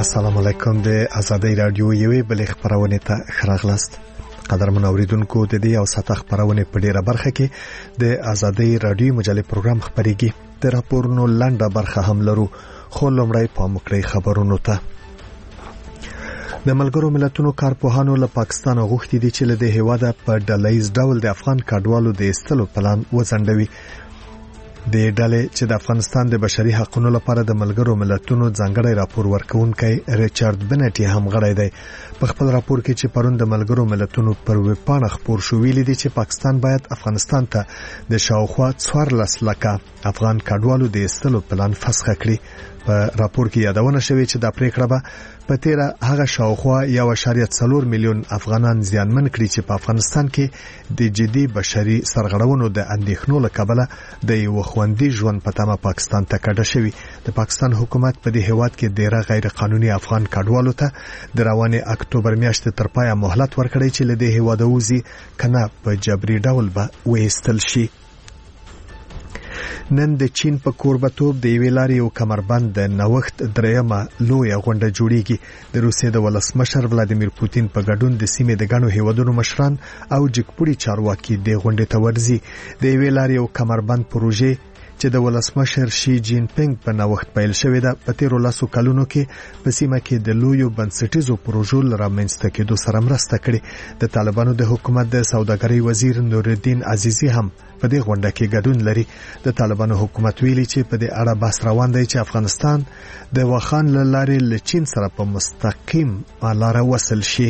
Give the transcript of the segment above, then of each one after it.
السلام علیکم. د آزادۍ رادیو یوې بلې خبرونه ته خراغلاست. قدرمن اوریدونکو، د دې او ساته خبرونه په ډیره برخه کې د آزادۍ رادیو مجلې پروګرام خبريږي. د راپورونو لنډه برخه هم لرو، خو لومړی په مکړی خبرونو ته. د ملګرو ملتونو کارپوهانو له پاکستان غوښتي دي چې له دې هیواده په ډلهیز ډول د افغان کډوالو د ایستلو پلان وځنډوي. د ډلې چې د افغانستان د بشري حقوقو لپاره د ملګرو ملتونو ځانګړی راپور ورکونکي ریچارډ بنټي هم غړی دی. په خپل راپور کې چې پرون د ملګرو ملتونو پر ویبپاڼه خبر شو، ویلي دي چې پاکستان باید افغانستان ته د شاوخوا 14 لکه افغان کډوالو د ایستلو پلان فسخ کړي. په راپور کې یادونه شوې چې د پریکړه به په تیره هغه شاوخوا 1.4 میلیون افغانان زیانمن کړي چې په افغانستان کې د جدي بشري سرغړونو د اندېښنو له کبله د یو خوندي ژوند په تمه پاکستان ته کډه شوی. د پاکستان حکومت په دې هیواد کې ډیره غیر قانوني افغان کډوالو ته د روانې اکتوبر میاشتې تر پایه مهلت ورکړی چې له دې هیواد وځي کنه په جبري ډول به وېستل شي. نن د چین په کوربتوب د یوې لارې او کمربند د نوښت دریمه لویه غونډه جوړیږي. د روسیې د ولسمشر ولادیمیر پوتین په ګډون د سیمې د غنو هیوادونو مشران او جګپوړي چارواکي د غونډې ته ورځي. د یوې لارې او کمربند پروژې چې د ولسمشر شي جین پینګ په نوښت پیل شوې ده، په تیرو لاسو کلونو کې په سیمه کې د لویو بنسټیزو پروژو لرامنځته کېدو سره مرسته کړې. د طالبانو د حکومت د سوداګرۍ وزیر نورالدین عزیزی هم په دې غونډه کې ګډون لري. د طالبانو حکومت ویلي چې په دې اړه بحث روان دی چې افغانستان د واخان لارې له چین سره په مستقیم لار وصل شي.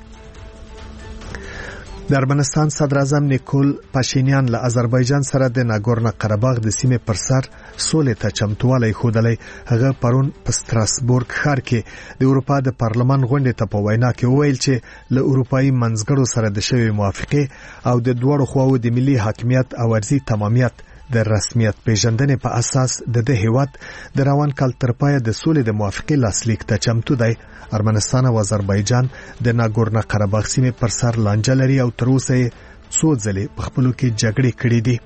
د ارمنستان صدر اعظم نیکول پاشینیان له آذربایجان سره د ناګورنو قرهباغ د سیمې پر سر سولې ته چمتووالی ښودلی. هغه پرون په ستراسبورګ ښار کې د اروپا د پارلمان غونډې ته په وینا کې وویل چې له اروپایي منځګړو سره د شوې موافقې او د دوړو خواو د ملي حاکمیت او ارضي تمامیت د رسمیت پیژندنې په اساس د هیواد د روان کال تر پایه د سولې د موافقې لاسلیک ته چمتو دی. ارمنستان او آذربایجان د ناګورنو قرهباغ سیمې پر سر لانجه لري او تر اوسه یې څو ځلې په خپلو کې جګړې کړې دي.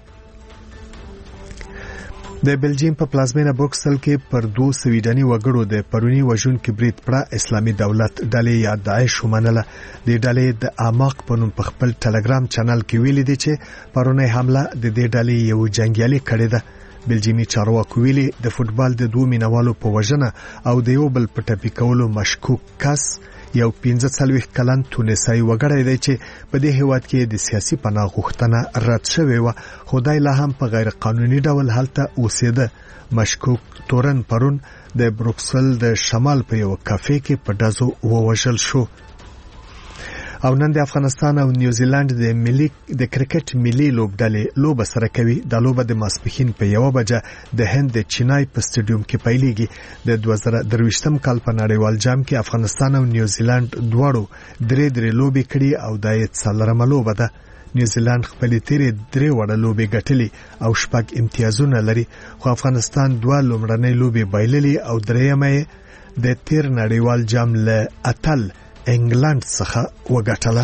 د بلجیم په پلازمینه بروکسل کې پر 2 سویډني وګړو د پرونی وژونکي برید پړه اسلامي دولت ډلې یا داعش ومنله. د ډلې د اعماق په نوم په خپل ټلګرام چینل کې ویلي دي چې پرونی حمله د دې ډلې یو جنگیالي کړې ده. بلجیمي چارواکو ویلي د فوتبال د 2 مینوالو په وژنه او د یو بل په ټپي کولو مشکوک کس یو 45 کلن تونسي وګړی دی چې په دې هیواد کې د سیاسي پناه غوښتنه رد شوې و، خو دای لا هم په غیر قانوني ډول هلته اوسېده. مشکوک تورن پرون د بروکسل د شمال په یو کافې کې په ډزو ووژل شو. او نن د افغانستان او نیوزیلند د کرکټ ملي لوبډلې لوبه سره کوي. د لوبه د ماسپښین په 1 بجه د هند د چینای په سټیډیوم کې پیلېږي. د 2023م کال په نړیوال جام کې افغانستان او نیوزیلند دواړو درې لوبې کړې او د 4مه لوبه ده. نیوزیلند خپل تیرې 3 وړه لوبې ګټلې او 6 امتیازونه لري، خو افغانستان 2 لومړنۍ لوبې بایللې او درېمه د تیر نړیوال جام له اتل انګلند څخه وګټله.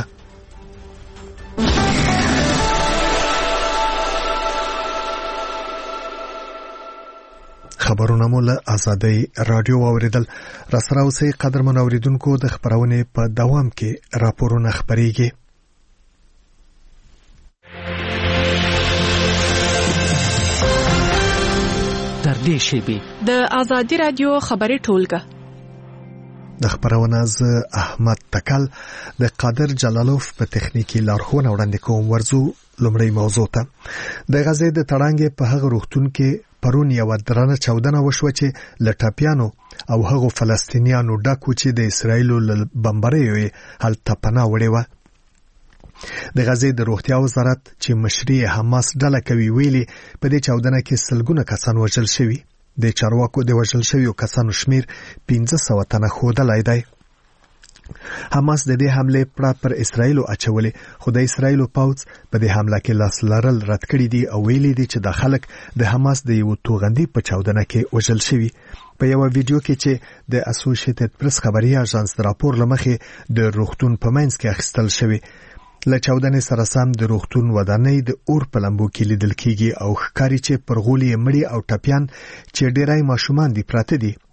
خبرونه مو له آزادۍ رادیو اوریدل. را سره اوسئ قدرمن اوریدونکو، د خبرونې په دوام کې راپورونه خبريږي. تر دې شیبې د آزادۍ رادیو خبري ټولګه د خبرونه ز احمد تکل د قادر جلالوف په تخنیکی لارښوونه وړاندې کوم. ورزو لومړی موضوع ته. د غزې د تړانګې په هغه روغتون کې پرون یو درانه چاودنه وشوه چې لټاپیانو او هغو فلسطینیانو ډاکو چې د اسرایلو له بمباریو هلته پناه وړي و. د غزې د روغتیا وزارت چې مشري حماس ډله کوي ویلي په دې چاودنه کې سلګونه کسان وژل شوي. د چارواکو د وژل شویو کسانو شمیر 1500 تنه ښودلی دی. حماس د دې حمله پر اسرایل اچولې، خو د اسرایل پوځ په دې حمله کې لاس لرل رد کړی دي او ویلي دي چې د خلک د حماس د یو توغندي په چاودنه کې وژل شوي. په یو ویډیو کې چې د اسوسییټډ پریس خبري اژانس راپور لمخې د روغتون په منځ کې اخیستل شوی. له چاودنې سره سم د روغتون ودانۍ د اور په لمبو کې لیدل کیږي او ښکاري چې پر غولي مړی او ټپیان چې ډیرای ماشومان دي پراته دي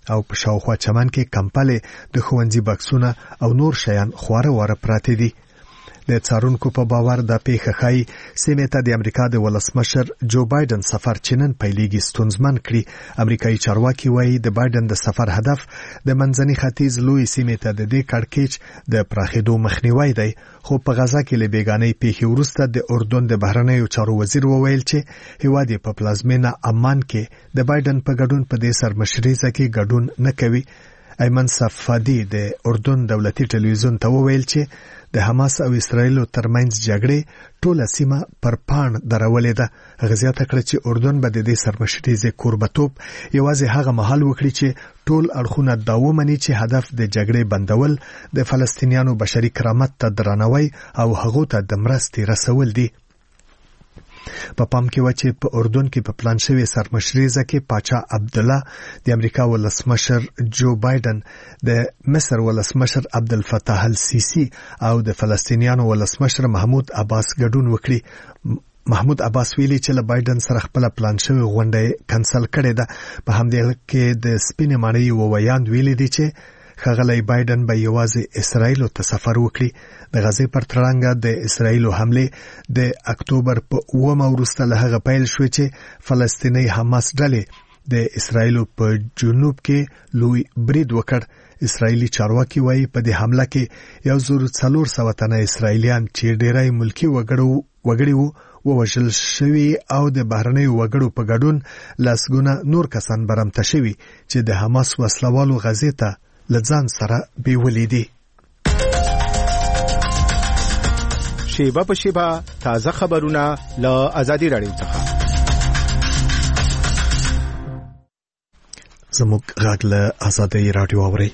او په شاوخوا چمن کې کمپلې د ښوونځي بکسونه او نور شیان خواره واره پراته دي. د څارونکو په باور د پیښه ښایي سیمې ته د امریکا د ولسمشر جو بایدن سفر چنن پیلېږي ستونزمن کړي. امریکایي چارواکي وایي د بایدن د سفر هدف د منځني ختیځ لوی سیمې ته د دې کړکېچ د پراخېدو مخنیوی دی. خو په غزا کې له بیګانۍ پیښې وروسته د اردن د بهرنیو چارو وزیر وویل چې هیواد په پلازمینه عمان کې د بایدن په ګډون په دې سرمشريزه کې ګډون نه کوي. ایمن صفادي د اردن دولتي ټلویزیون ته وویل چې د حماس او اسرائیل ترمنځ جګړې ټوله سیمه پر پاڼ درولې ده. غزیات کړ چې اردن به د دې سرمشريزه قربتوب یوازې هغه مهال وکړي چې ټول اړخونه دا ومني چې هدف د جګړې بندول د فلسطینیانو بشري کرامت ته درناوی او هغو ته د مرستې رسول دي. په پام کې و چې په اردن کې په پلان شوی سرمشريزه کې پاچا عبد الله د امریکا ولسمشر جو بایدن د مصر ولسمشر عبد الفتاح السیسی او د فلسطینیانو ولسمشر محمود عباس ګډون وکړي. محمود عباس ویلي چې له بایدن سره خپل پلان شوی غونډه کینسل کړې ده. په همدې کې د سپینې ماڼۍ وویاند ویلي دي چې ښاغلی بایدن به یوازې اسرائیل ته سفر وکړي. د غزې پر تړانګه د اسرائیل حمله د اکتوبر په 9 وروسته له هغه پیل شو چې فلسطیني حماس ډلې د اسرائیل په جنوب کې لوی برید وکړ. اسرائیلي چارواکي وایي په دې حمله کې 1400 تنه اسرائیلیان چې ډېری ملکی وګړي ووژل شوي او د بهرنیو وګړو په ګډون لاسګونه نور کسان برمته شوي چې د حماس وسلوالو غزې ته لځان سره بیولې دي. شیبه په شیبه تازه خبرونه له آزادي رادیو څخه. زموږ غږ له آزادي رادیو اوري.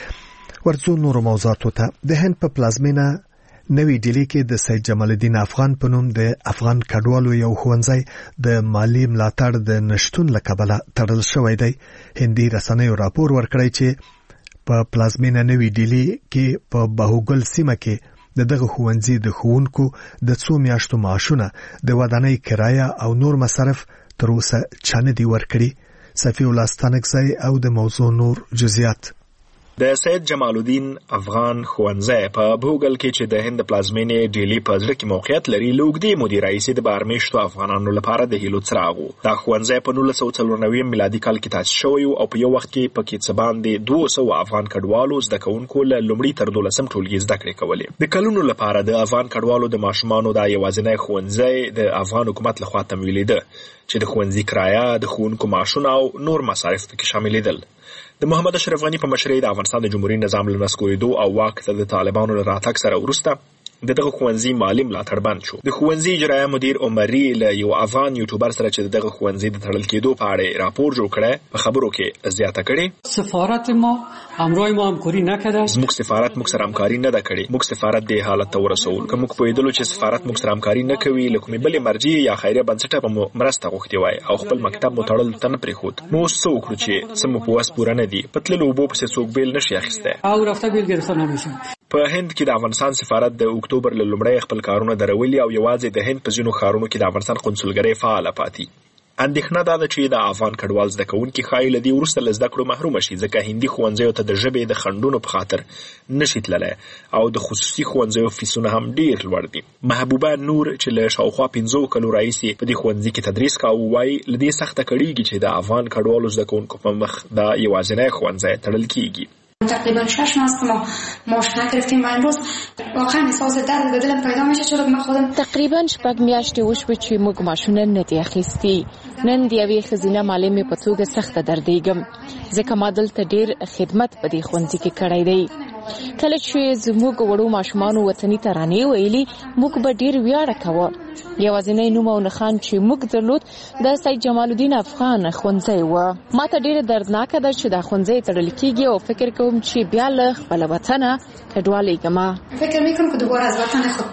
ورڅو نور موضوعاتو ته. د هند په پلازمینه نوی ډیلی کې د سید جمال الدین افغان په نوم د افغان کډوالو یو ښوونځی د مالی ملاتړ د نشټون له کبله تړل شوی دی. هندي رسنیو راپور ورکړی چې په پلازمینه نوی ډیلی کې په باهوګل سیمه کې دغه ښوونځي د ښوونکو د 2 میاشتو معاشونه د ودانۍ کرایه او نور مصارف تر اوسه چانه دی ورکړي. صفی الله ستانکزی او د موضوع نور جزئیات. د سید جمال الدین افغان ښوونځی په بوګل کې چې د هند پلازمینې ډیلی په ځل کې موقعیت لري لوګدي مدیر رئیس د بارمیشتو افغانانو لپاره د هیلو څراغ وو. دا ښوونځی په 1994 میلادي کال کې تاسیس شوی او په یو وخت کې پکې څه باندې 200 افغان کډوالو زده کوونکو له لومړي تر 12م ټولګي زده کړې کولې. د کلونو لپاره د افغان کډوالو د ماشومانو د یوازینی ښوونځی د افغان حکومت لخوا تمویلېده چې د ښوونځي کرایه د ښوونکو معاشونه او نور مصارف پکې شاملېدل. د محمد اشرف غنی په مشرۍ د افغانستان د جمهوریت نظام له نسکورېدو او واک ته د طالبانو له راتګ سره وروسته دغه ښوونځي مالی ملاتړ بند شو. د ښوونځي اجرایه مدیر عمري له یو افغان یوټیوبر سره چې دغه ښوونځي د تړل کېدو په اړه راپور جوړ کړی په خبرو کې زیاته کړې. سفارت ما همراه ما همکاری نکرده. زموږ سفارت موږ سره همکاري نه ده کړې. موږ سفارت دې حالت ته ورسول. که موږ پوهېدلو چې سفارت موږ سره همکاري نه کوي له کومې بلې مرجع یا خیریه بنسټه به مو مرسته غوښتې وای او خپل مکتب مو تړل ته نه پرېښود. نو اوس څه وکړو چې څه مو په وس پوره نه دي. په تللو اوبو پسې څوک بیل نشي اخیستی او رفته بیل ګرفتار نمیشه. په هند کې د افغانستان سفارت د اکتوبر له لومړۍ خپل کارونه درولي او یوازې د هند په ځینو ښارونو کې د افغانستان قونسلګرۍ فعاله پاتې. اندېښنه دا ده چې د افغان کډوال زده کوونکي ښایي له دې وروسته له زده کړو محرومه شي ځکه هندي ښوونځیو ته د ژبې د خنډونو په خاطر نشي تللی او د خصوصي ښوونځیو فیسونه هم ډېر لوړ دي. محبوبه نور چې له شاوخوا 15 کلو راهیسې په دې ښوونځي کې تدریس کاوه وایي له دې سخته کړېږي چې د افغان کډوالو زده کوونکو په مخ دا یوازینی ښوونځی تړل کېږي. تقریبا 6 ماه است ما معاش نگرفتیم و امروز واقعا احساس درد به دلم پیدا میشه چون من خودم تقریبا 6 میاشتې وشوه چې موږ معاشونه نه دي اخیستي. نن د یوې ښځینه معلمې په توګه سخته دردېږم ځکه ما دلته ډېر خدمت په دې ښوونځي کې کړی دی. کله چې زموږ وړو ماشومانو وطني ترانې ویلي موږ به ډېر ویاړ کوو. یوازینی نوم او نښان چې موږ درلود د سید جمال الدین افغان ښوونځی و. ما ته ډېره دردناکه ده چې دا ښوونځی تړل کېږي او فکر کوم چې بیا له خپله وطنه کډوالېږم. فکر میکنم که دوباره از وطن خود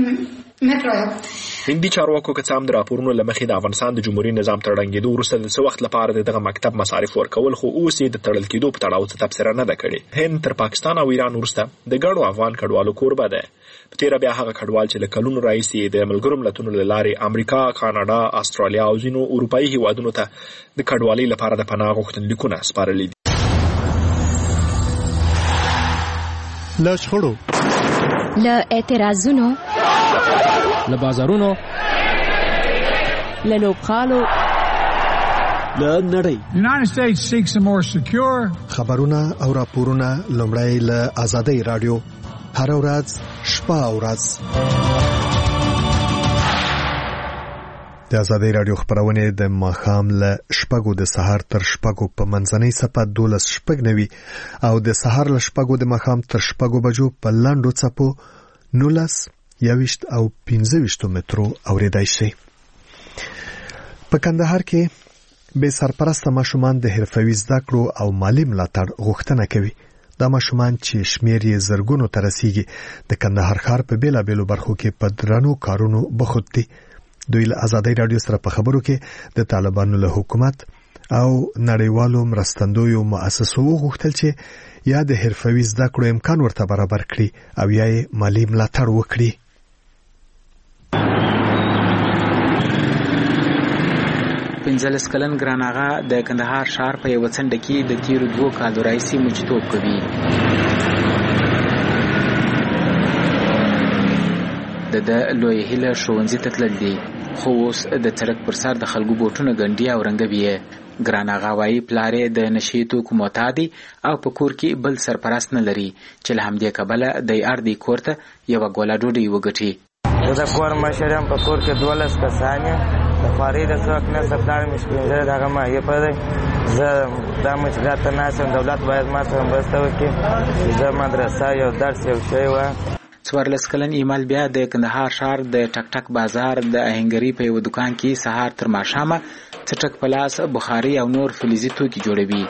مترایم. هندي چارواکو که څه هم د راپورونو له مخې د افغانستان د جمهوریت نظام تر ړنګېدو وروسته د څه وخت لپاره دغه مکتب مصارف ورکول خو اوس یې د تړل کېدو په تړاو څه تبصره نه ده کړې. هند تر پاکستان او ایران وروسته د ګڼو افغان کډوالو کوربه ده. په تېره بیا هغه کډوال چې له کلونو راهیسې د ملګرو ملتونو له لارې امریکا، کاناډا، استرالیا او ځینو اروپایي هیوادونو ته د کډوالۍ لپاره د پناه غوښتنلیکونه سپارلي دي. له شخړو، له اعتراضونو، له بازارونو، له لوبغالو، له نړۍ. United States seeks a more secure. خبرونه او راپورونه لومړی له آزادۍ رادیو هر ورځ شپه او ورځ. د آزادۍ رادیو خبرونه د ماښام له شپږو د سهار تر شپږو په منځنۍ صفه 12:09 او د سهار له شپږو د ماښام تر شپږو بجو په لاندو څپو 19 21 او 25 مترو اوریدای شي. په کندهار کې به سرپرسته ماشومان د حرفوي زده کړو او مالی ملاتړ غوښتنه کوي. دا ماشومان چې شمیر یې زرګونو ته رسیږي د کندهار ښار په بیلابیلو برخو کې په درنو کارونو بوخت دي. دوی له آزادۍ رادیو سره په خبرو کې د طالبانو له حکومت او نړیوالو مرستندویو مؤسسو غوښتل چې یا د حرفوي زده کړو امکان ورته برابر کړي او یا یې مالی ملاتړ وکړي. 15 کلن ګراناغا د کندهار ښار په یو څنډه کې د تیرو 2 کالو راهیسې مجتوب کوي. د لوی هیله ښوونځي ته تلل دي، خو اوس د سړک پر سر د خلکو بوټونه ګنډي او رنګوي. ګراناغا وايي پلار یې د نشي توکو معتادي او په کور کې بل سرپرست نه لري چې له همدې کبله د اردي کور ته یوه ګوله ډوډۍ وګټي. د کور مشر یم، په کور کې 12 کسان یم، د خوارۍ د څوک نه پلار مې شپېنځلې دغه ماهیه په دی. زه دا مشکلات ته ناست یم، دولت باید ما سره مرسته وکړي چې زه مدرسه یو درس یو شی وایم. 14 کلن ایمال بیا د کندهار ښار د ټک ټک بازار د اهنګري په یو دکان کې سهار تر ماښامه څټک په لاس بخاري او نور فلزي توکي جوړوي.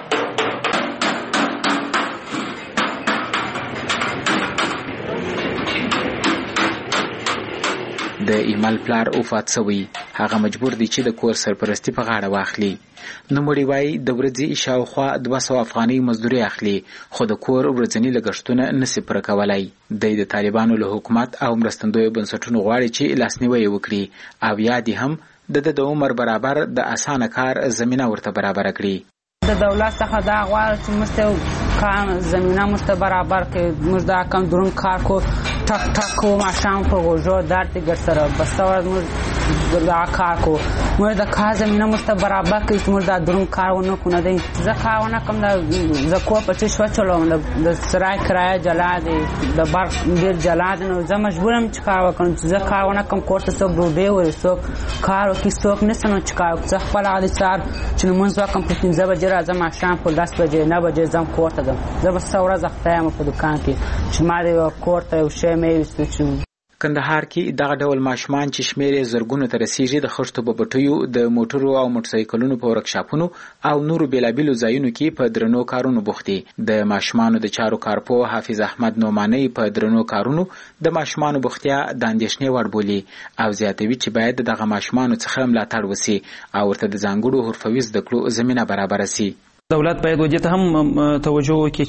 د ایمال پلار وفات شوی، هغه مجبور دی چې د کور سرپرستی په غاړه واخلي. نوموړي وایي د ورځې شاوخوا 200 افغانۍ مزدوري اخلي، خو د کور ورځني لګښتونه نشي پوره کولی. د طالبانو له حکومت او مرستندویو بنسټونو غواړي چې لاسنیوی وکړي او یا دې هم د عمر برابر د اسانه کار زمینه ورته برابر کړي. د دولت څخه دا غواړي چې موږ کار زمینه موږ برابر کړي. موږ دا کم درون کار کو ټک ټک کو ماشام په غوژو درته ګر سره بس موږ دا کار کو. موږ د کار زمینه موږ برابر کړي چې موږ دا درون کارونه کو نه دي. زه کارونه کوم د کو په څه شو چلوم د سرای کرایه جلا دي، د بار ډیر جلا دي. نو زه مجبورم چې کار وکړم چې زه کارونه کوم کوټه څوک ډوډۍ وري څوک کار وکړي څوک نسنو چې کار څه خپل عادي سار چې موږ وکم په 15 بجې راځم ماشام په 10 بجې 9 بجې زم کوټه ده. زه به څوره ځختم په دکان کې چې ما دې کوټه یو شی مې وستچو. کندهار کې دغه ډول ماشومان چې شمیر زرګونو ته رسیږي د خښتو په بټیو د موټرو او موټرسایکلونو په ورکشاپونو او نورو بیلابیلو ځایونو کې په درنو کارونو بوخت دي. د ماشومانو د چارو کارپو حافظ احمد نومانی په درنو کارونو د ماشومانو بوختیا د اندېښنې وړ بولي او زیاتوي چې باید دغه ماشومانو څخه ملاتړ وشي او ورته د ځانګړو حرفوي زده کړو زمینه برابر شي. دولت باید ودې ته هم توجه وکړي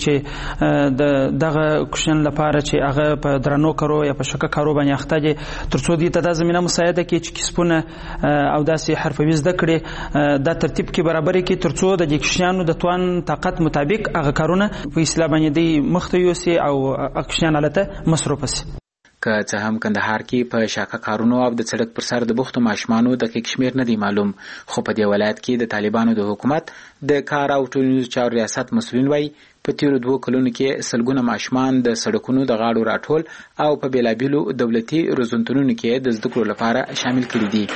چې دغه کوشن لپاره چې هغه په درنو کارو یا په شکه کارو باندې اخته دي ترڅو دې ته د زمينه مساعده کړي چې کسبونه او داسې حرفوي زده کړي د ترتیب کې برابر کړي ترڅو د کوشنانو د توان طاقت مطابق هغه کارونه په اسلام باندې دی مخته یوسي او کوشنان علته مصروف شي. که څه هم کندهار کې په شاکه کارونو او د سړک پر سر د بوختو ماشومانو دقیق شمیر نه دی معلوم، خو په دې ولایت کې د طالبانو د حکومت د کار او ټولنیزو چارو ریاست مسؤلین وایي په تیرو 2 کلونو کې سلګونه ماشومان د سړکونو د غاړو راټول او په بیلابیلو دولتي روزنتونونو کې د زده کړو لپاره شامل کړي دي.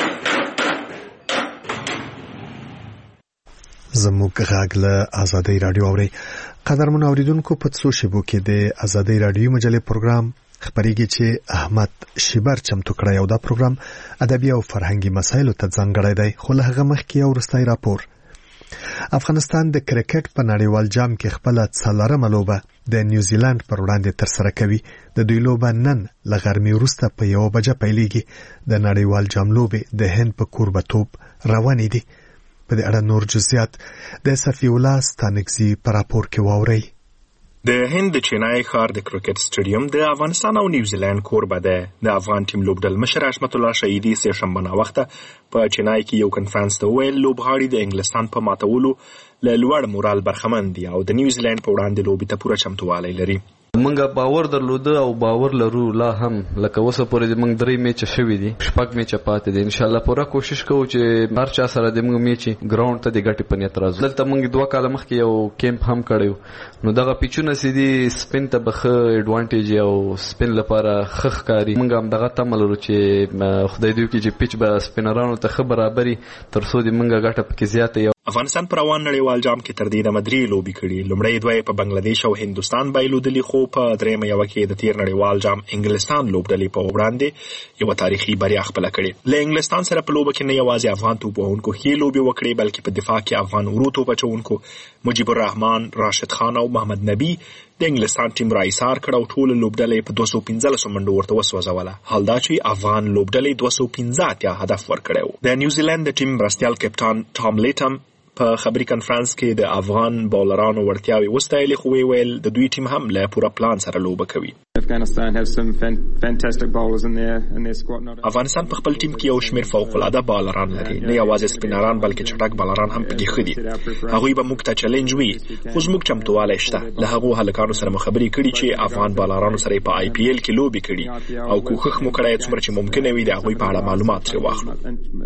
زموږ غږ له آزادۍ رادیو اوري. قدرمن اوریدونکو په څو شیبو کې د آزادۍ رادیو مجلې پروګرام خبرېږي چې احمد شیبر چمتو کړی او دا پروګرام ادبي او فرهنګي مسایلو ته ځانګړی دی. خو له هغه مخکې یو وروستی راپور. افغانستان د کرکټ په نړیوال جام کې خپل 4مه لوبه د نیوزیلند پر وړاندې ترسره کوي. د دوی لوبه نن له غرمې وروسته په 1 بجه پیلېږي. د نړیوال جام لوبې د هند په کوربتوب روانې دي. په دې اړه نور جزئیات د صفی الله ستانکزي په راپور کې واورئ. د هند د چینای ښار د کرکټ سټیډیم د افغانستان او نیوزیلند کوربه ده. د افغان ټیم لوبډل مشر حشمت الله شهیدي سه شنبه ناوخته په چینای کې یو کنفرانس ته ویل لوبغاړي د انګلستان په ماتولو له لوړ مورال برخمن دي او د نیوزیلند په وړاندې لوبې ته پوره چمتووالی لري. موږ باور درلوده او باور لرو لا هم لکه اوسه پورې موږ 3 میچ شوي دي 6 میچ پاتې دي ان شاء الله پوره کوشش کوو چې هر چا سره د موږ میچ ګراوند ته د ګټې په نیت راځو. دلته موږ 2 کال مخکې یو کیمپ هم کړیو نو دغه پیچونه سيدي سپین ته بخه ایڈوانټیج او سپین لپاره خخ کاری. موږ هم دغه تمل ورو چې خدای دې وکړي چې پیچ به سپینرانو ته خبرابري تر څو د موږ ګټه پکې زیاته. افغانستان پر روان نړیوال جام کې تر دې د مدري لوبي کړي. لومړی دوی په بنگلاديش او هندستان بایلودلي خو په درېمه یو کې د تیر نړیوال جام انګلستان لوبډلې په وړاندې یو تاریخي بریا خپل کړي. له انګلستان سره په لوب کې نه یوازې افغان توپونکو هي لوبي وکړي بلکې په دفاع کې افغان ورو توپچونکو مجيب الرحمن، راشد خان او محمد نبی د انګلستان ټیم رایسار کړ او ټول لوبډلې په 215 منډو ورته وسوځوله. حال دا چې افغان لوبډلې 215 هدف ورکړو. د نیوزیلند د ټیم مرستیال کپټان ټام لیټم په خبري کانفرنس کې د افغان بولرانو ورتیاوي وستایلې خو ویل د دوی ټیم هم له پوره پلان سره لوبه کوي. افغانستان په خپل ټیم کې یو شمېر فوق العاده بالران لري، نه یوازې سپینران بلکې چټک بالران هم پکې خدي. هغوی به موږ ته چیلنج وي خو زموږ چمتوالی شته. له هغو هلکانو سره خبرې کړي چې افغان بالرانو سره په آی پی ایل کې لوبي کړي او کوښښ مو کړی څومره چې ممکن وي د هغوی په اړه معلومات ترې واخلو.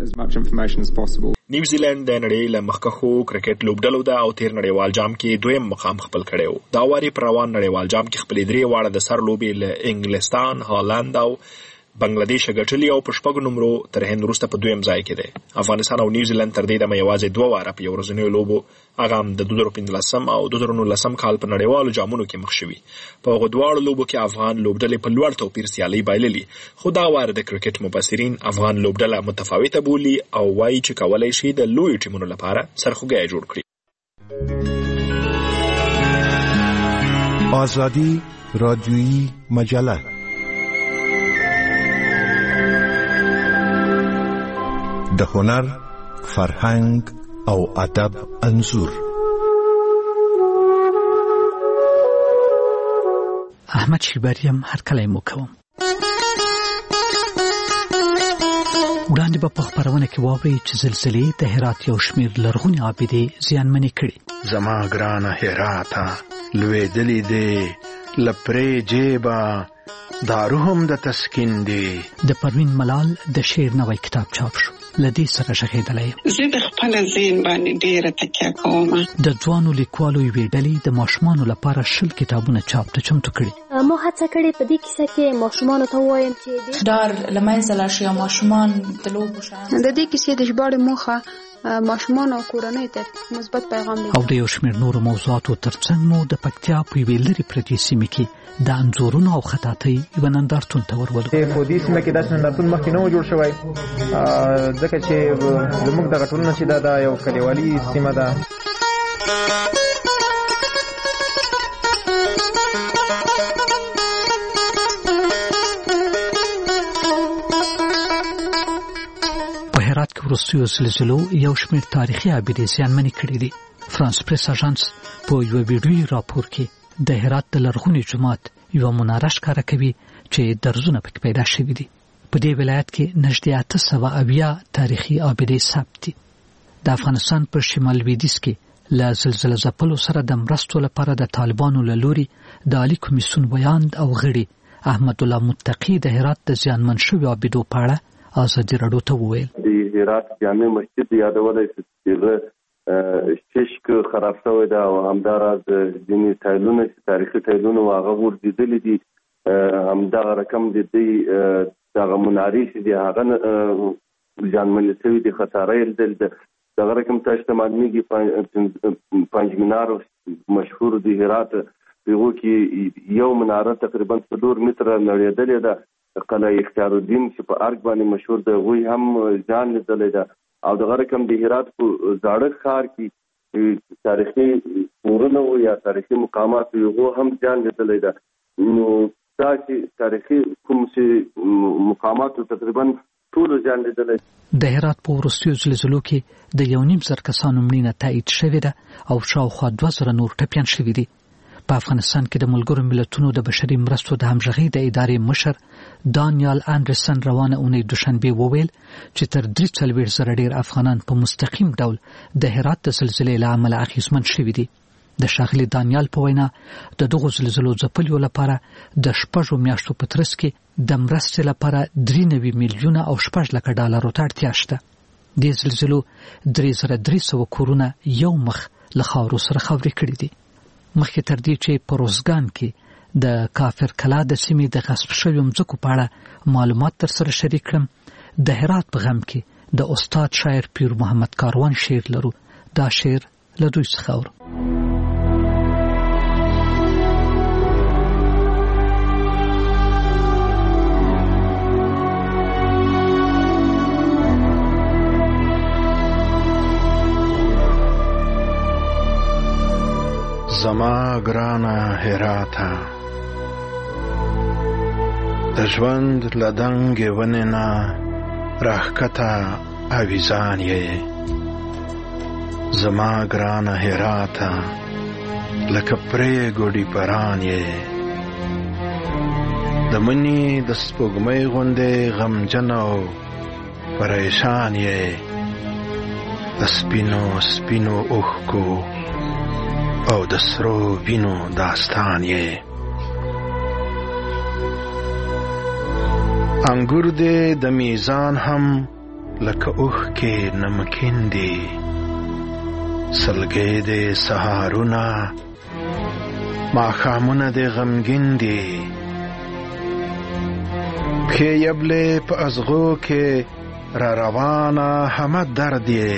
نیوزیلند د نړۍ له مخکښو کرکټ لوبډلو ده او تیر نړیوال جام کې دویم مقام خپل کړی و. دا واري پر روان نړیوال جام کې خپلې 3 واړه د سر لوبې له انګلستان، هالند او بنگلاديش غټلي او په 6 نمبرو تر هند وروسته په دویم ځای کې دی. افغانستان او نیوزیلند تر دې دمه یوازې 2 واره په یو ورځنیو لوبو هغه هم د 2015 او 2019 کال په نړیوالو جامونو کې مخ شوي. په هغو دواړو لوبو کې افغان لوبډلې په لوړ توپیر سیالي بایللي، خو دا واره د کرکټ مبصرین افغان لوبډله متفاوته بولي او وایي چې کولای شي د لویو ټیمونو لپاره سرخوږی جوړ کړي. آزادی رادیویی مجله د هنر، فرهنګ او ادب انځور. احمد شیباریم هر کله مو کوم. وړاندې په خبرونه کې واوري چې زلزلې د هرات یو شمېر لرغونې عابدې زیانمنې کړې. زما ګرانه هراته لوېدلې دې لپرې جیبا داروهم د تسکین دی. د پروین ملال د شعر نوی کتاب چاپ شو. لدې سره شهیدلې زه د خپل ذهن باندې ډېره تکیه کوم. د ځوانو لیکوالو یوې ډلې د ماشومانو لپاره 20 کتابونه چاپ ته چمتو کړي. ما هڅه کړې په دې کیسه کې ماشومانو ته وایم چې ډار لمنځه لاړ شي او ماشومان د لوبو شان. د دې کیسې د ژباړې موخه ماشومان او کورنۍ ته مثبت پیغام دی. او د یو شمېر نورو موضوعاتو ترڅنګ مو د پکتیا په یوې لرې پرتې سیمې کې د انځورونو او خطاطۍ یو نندارتون ته ورولو. په دې سیمه کې داسې نندارتون مخکې نه و جوړ شوی ځکه چې زموږ دغه ټولنه چې دا یو کلیوالي سیمه ده. هرات کې وروستیو زلزلو یو شمېر تاریخي عابدې زیانمنې کړې دي. فرانس پریس اژانس په یو ویډیویي راپور کې د هرات د لرغوني جومات یو مناره ښکاره کوي چې درزونه پکې پیدا شوي دي. په دې ولایت کې نږدې 870 تاریخي عابدې ثبت دي. د افغانستان په شمال لویدیځ کې له زلزله ځپلو سره د مرستو لپاره د طالبانو له لوري د عالي کمیسیون ویاند او غړي احمد الله متقي د هرات د زیانمن شویو عابدو په اړه آزادي راډیو ته وویل. د هرات جامع مسجد یادولای شي چې شیشک خراب شوی دا او همداراز ځینې ټایلونه چې تاریخي ټایلونه هغه ورډېدلې دي. همدغه رقم د دې دغه منارې چې دی هغه ځانمنې شوي دي خساره یې دغه رقم تاسو ته معلومیږي. پنځ مینار مشهور دی هرات دغه کې یو مناره تقریبا 4 متره نړېدلې ده. قلعه اختیار الدین چې په ارګ باندې مشهور دی غوی هم ځان لیدلې ده. او دغه رقم د هرات په زاړه ښار کې تاریخي کورونه او یا تاریخي مقامات یو هم ځان لیدلې ده. نو دا چې تاریخي کوم چې مقامات تقریبا ټول ځان لیدلې. د هرات په وروستیو زلزلو کې د 1.5 کسانو مړینه تایید شوې ده او شاوخوا 2000 نور ټپیان شوي دي. په افغانستان کې د ملګرو ملتونو د بشري مرستو د همغږۍ د ادارې مشر دانیال اندرسن روانه اونۍ دوشنبه وویل چې تر 340,000 ډیر افغانان په مستقیم ډول د هرات د زلزلې له امله اغېزمن شوي دي. د ښاغلي دانیال په وینا د دغو زلزلو ځپلیو لپاره د 6 میاشتو په ترڅ کې د مرستې لپاره 93 میلیونه او 6 لک ډالرو ته اړتیا شته. د زلزلو 3300 کورونه یو مخ له خاورو سره خاورې کړي دي. مخکې تر دې چې په روزګان کې د کافر کلا د سیمې د غصب شویو مځکو په اړه معلومات در سره شریک کړم، د هرات په غم کې د استاد شاعر پیر محمد کاروان شعر لرو. دا شعر له دوی څخه اورو. زما ګرانه هراته، د ژوند له دنګې ونې نه راښکته اویزان یې. زما ګرانه هراته، لکه پرېږدي پران یې. د مني د سپوږمۍ غوندې غمجن او پریشان یې. د سپینو سپینو اوښکو او د سرو وینو داستان یې. انګور دې د میزان هم لکه اوښکې نمکین دي. سلګۍ دې سهارونه ماښامونه دې غمګین دي. پښې یبلې په ازغو کې را روانه همه درد یې.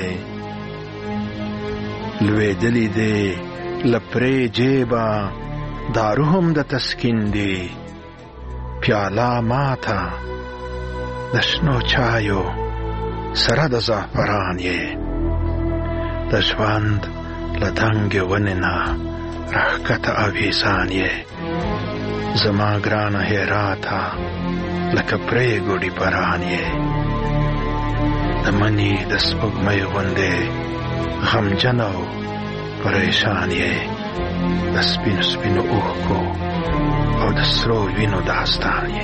لوېدلې دې لپرې جیبه دارو هم د تسکین دی. پیاله ماته د شنو چایو سره د زعفران یې. د ژوند له دنګې ونې نه راښکته اویزان یې. زما ګرانه هراته، لکه پرېږدي پران یې. د مني د سپوږمۍ غوندې غمجن او پریشان یې. د سپینو سپینو اوښکو او د سرو وینو داستان یې.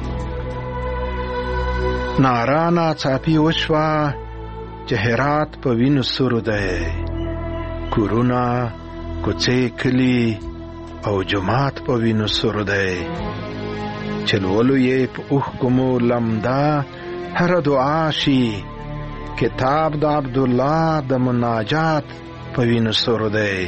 نارا ناڅاپي وشوه چې هرات په وینو سور دی. کورونه، کوڅې، کلي او جومات په وینو سور دی. چې لولو یې په اوښکو مو لمده هره دعا شي. کتاب د عبدالله د مناجات په وینو سور دی.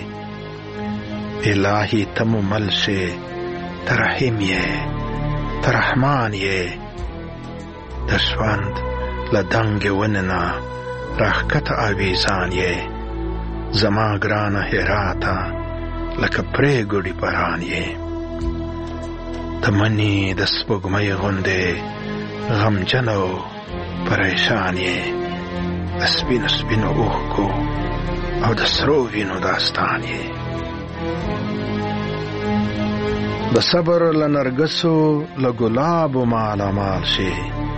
الهی ته مو مل شي، ته رحیم یې، ته رحمان یې. د ژوند له دنګې ونې نه راښکته اویزان یې. زما ګرانه هراته، لکه پرېږدي پران یې. د مني د سپوږمۍ غوندې غمجن او پریشان یې. د سپینو سپینو اوښکو او د سرو وینو داستان یې. د صبر له نرګسو له ګلابو مالامال شي.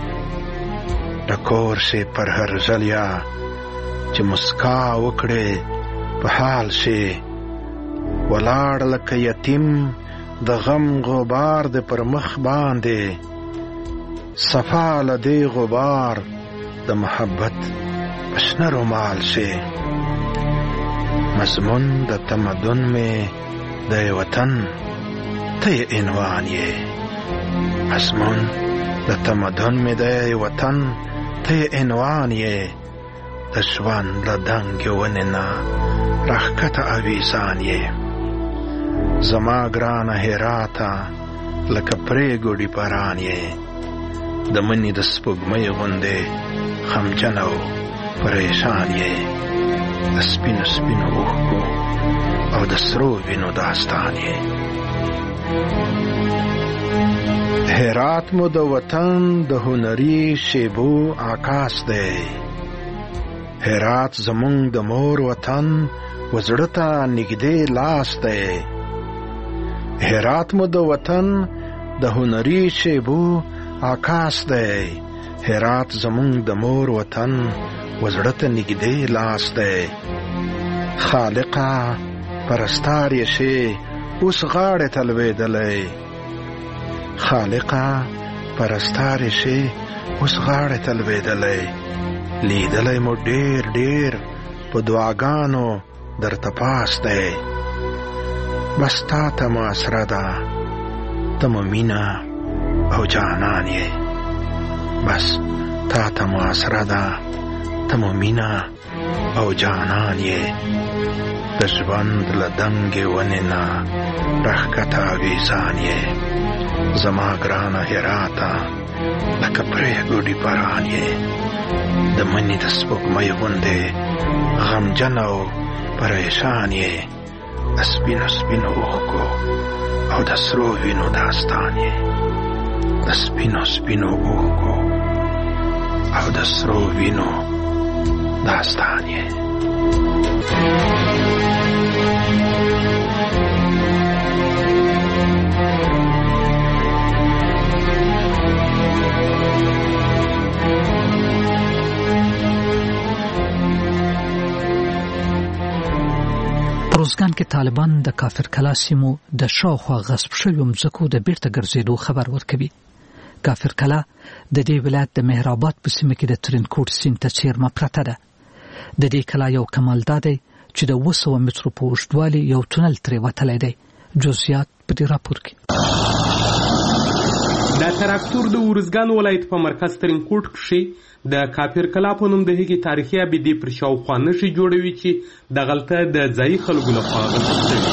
ټکور شي پر هر ژلیا چې مسکا وکړې په حال شي. ولاړ لکه یتیم د غم غبار د پر مخ باندې. صفا له دې غبار د محبت په شنه رومال شي. مضمون د تمدن مې د وطن ته عنوان یې. مضمون د تمدن مې د وطن ته عنوان یې. د ژوند له دنګې ونې نه راښکته اویزان یې. زما ګرانه هراته، لکه پرېږدي پران یې. د مني د سپوږمۍ غوندې غمجن او پریشان یې. د سپینو سپینو اوښکو او د سرو وینو داستان یې. هرات مو د وطن د هنري شیبو عکاس دی. هرات زمونږ د مور وطن وزړه ته نږدې لاس دی. هرات مو د وطن د هنري شیبو عکاس دی. هرات زمونږ د مور وطن وزړه ته نږدې لاس دی. خالقه پرستار یې شي اوس غاړې ته لوېدلی. خالقه پرستار یې شي اوس غاړې ته لوېدلی. لیدلی مو ډېر ډېر په دعاګانو درته پاس دی. بس تا ته محاصره ده ته مو مینه او جانان یې بس تا ته محاصره ده ته مو مینه او جانان یې د ژوند له دنګې ونې نه راښکته اویزان یې زما ګرانه هراته لکه پرېښودي باران یې د مني د سپوږمۍ غوندې غمجن او پریشان یې د سپینو سپینو اوښکو او د سرو وینو داستان یې د سپینو سپینو اوښکو او د سرو وینو داستان یې روزګان کې طالبان د کافر کلا سیمو د شاوخوا غصب شویو مځکو د بیرته ګرځېدو خبر ورکوي. کافر کلا د دې ولایت د مهرآباد په سیمه کې د ترینکوټ سیند ته څیرمه پرته ده. د دې کلا یو کمال دا دی چې د 200 مترو په اوږدوالي یو تونل ترې وتلی دی. جزئیات په دې راپور کې. د تراکتور د ورزګان ولایت په مرکز ترینکوټ کې د کافر کلا په نوم د هغې تاریخي ابدې پر شاوخوا نښې جوړوي چې دغلته د ځایي خلکو لخوا غصب شوي.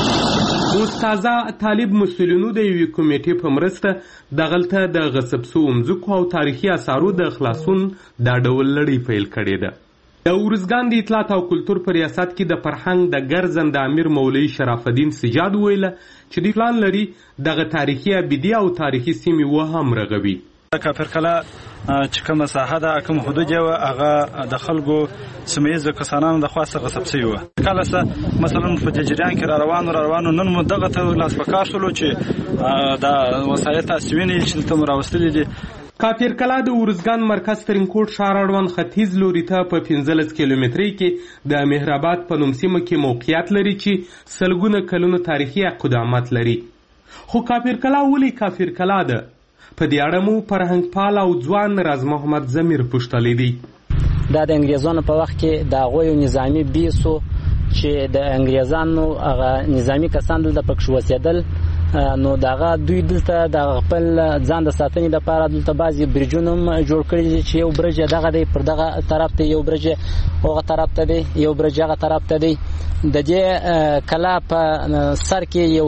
اوس تازه طالب مسؤلینو د یوې کمیټې په مرسته دغلته د غصب شوو مځکو او تاریخي اثارو د خلاصون دا ډول لړۍ پیل کړې ده. د ورزګان د اطلاعات او کلتور په ریاست کې د فرهنګ د ګرځنده امیر مولوي شرف الدین سجاد ویله چې دوی پلان لري دغه تاریخي ابدې او تاریخي سیمې وهم رغوي. کافر کلا چې کومه ساحه ده کوم حدود یې وه هغه د خلکو سیمه ییزو کسانانو د خوا څخه غصب شوي وه. کله څه مثلا په دې جریان کې را روانو نن مو دغه ته لاس په کار شولو چې د وسایط اسوینې چې دلته مو راوستلي دي. کافر کلا د ورزګان مرکز ترینکوټ ښار اړوند ختیځ لوري ته په 15 کیلومترۍ کې د مهرآباد په نوم سیمه کې موقعیت لري چې سلګونه کلونو تاریخي قدامت لري. خو کافر کلا ولې کافر کلا ده؟ په دې اړه مو فرهنګ پال او ځوان راز محمد ضمیر پوښتلی دی. دا د انګریزانو په وخت کې د هغوی نظامي بیسو چې د انګریزانو هغه نظامي کسان دلته پکښ اوسېدل نو دغه دوی دلته د خپل ځان د ساتنې لپاره دلته بعضې برجونه هم جوړ کړي دي چې یو برج دغه دی پر دغه طرف ته یو برج هغه طرف ته دی یو برج هغه طرف ته دی. د دې کلا په سر کې یو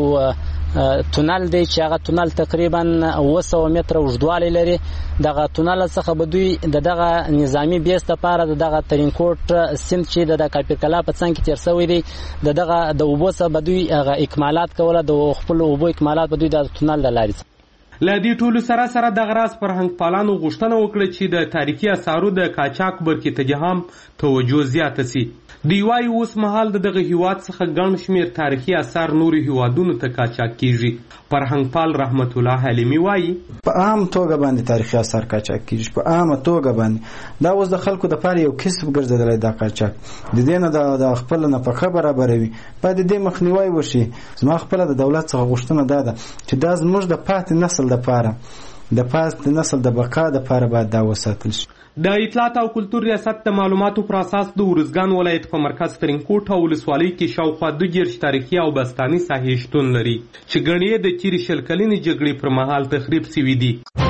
تونل دی چې هغه تونل تقریبا 200 متره اوږدوالی لري. دغه تونل څخه به دوی دغه نظامي بیس لپاره دغه ترینکوټ سیند چې د کافر کلا په څنګ کې تیر شوی دی دغه د اوبو څخه به دوی هغه اکمالات کوله د خپل اوبو اکمالات به دوی د تونل د لارې. له دې ټولو سره دغه راز فرهنګ پالانو غوښتنه وکړه چې د تاریخي اثارو د قاچاق برکې ته هم توجه زیاته سي. دوی وایي اوس مهال دغه هیواد څخه ګڼ شمېر تاریخي اثار نورو هیوادونو ته قاچاق کیږي. فرهنګ پال رحمت الله حلیمي وایي په عام توګه باندې تاریخي اثار قاچاق کیږي. په عامه توګه باندې دا اوس د خلکو لپاره یو کسب ګرځېدلی دا قاچاق. د دې نه د خپل نفقه برابروي باید د دې مخنیوی وشي. زما خپله د دولت څخه غوښتنه دا ده چې دا زموږ د پاتې نسل لپاره د پاتې نسل د بقا لپاره باید دا وساتل شي. د اطلاعات او کلتور ریاست د معلوماتو پر اساس د ورزګان ولایت په مرکز ترینکوټ او ولسوالۍ کې شاوخوا 2 تاریخي او بستاني ساحې شتون لري چې ګڼې د تیرې 20 کلنې جګړې پر مهال تخریب شوي دي.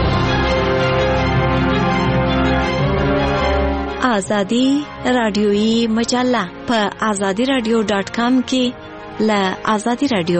آزادي رادیویی مجله په azadiradio.com کې له آزادي رادیو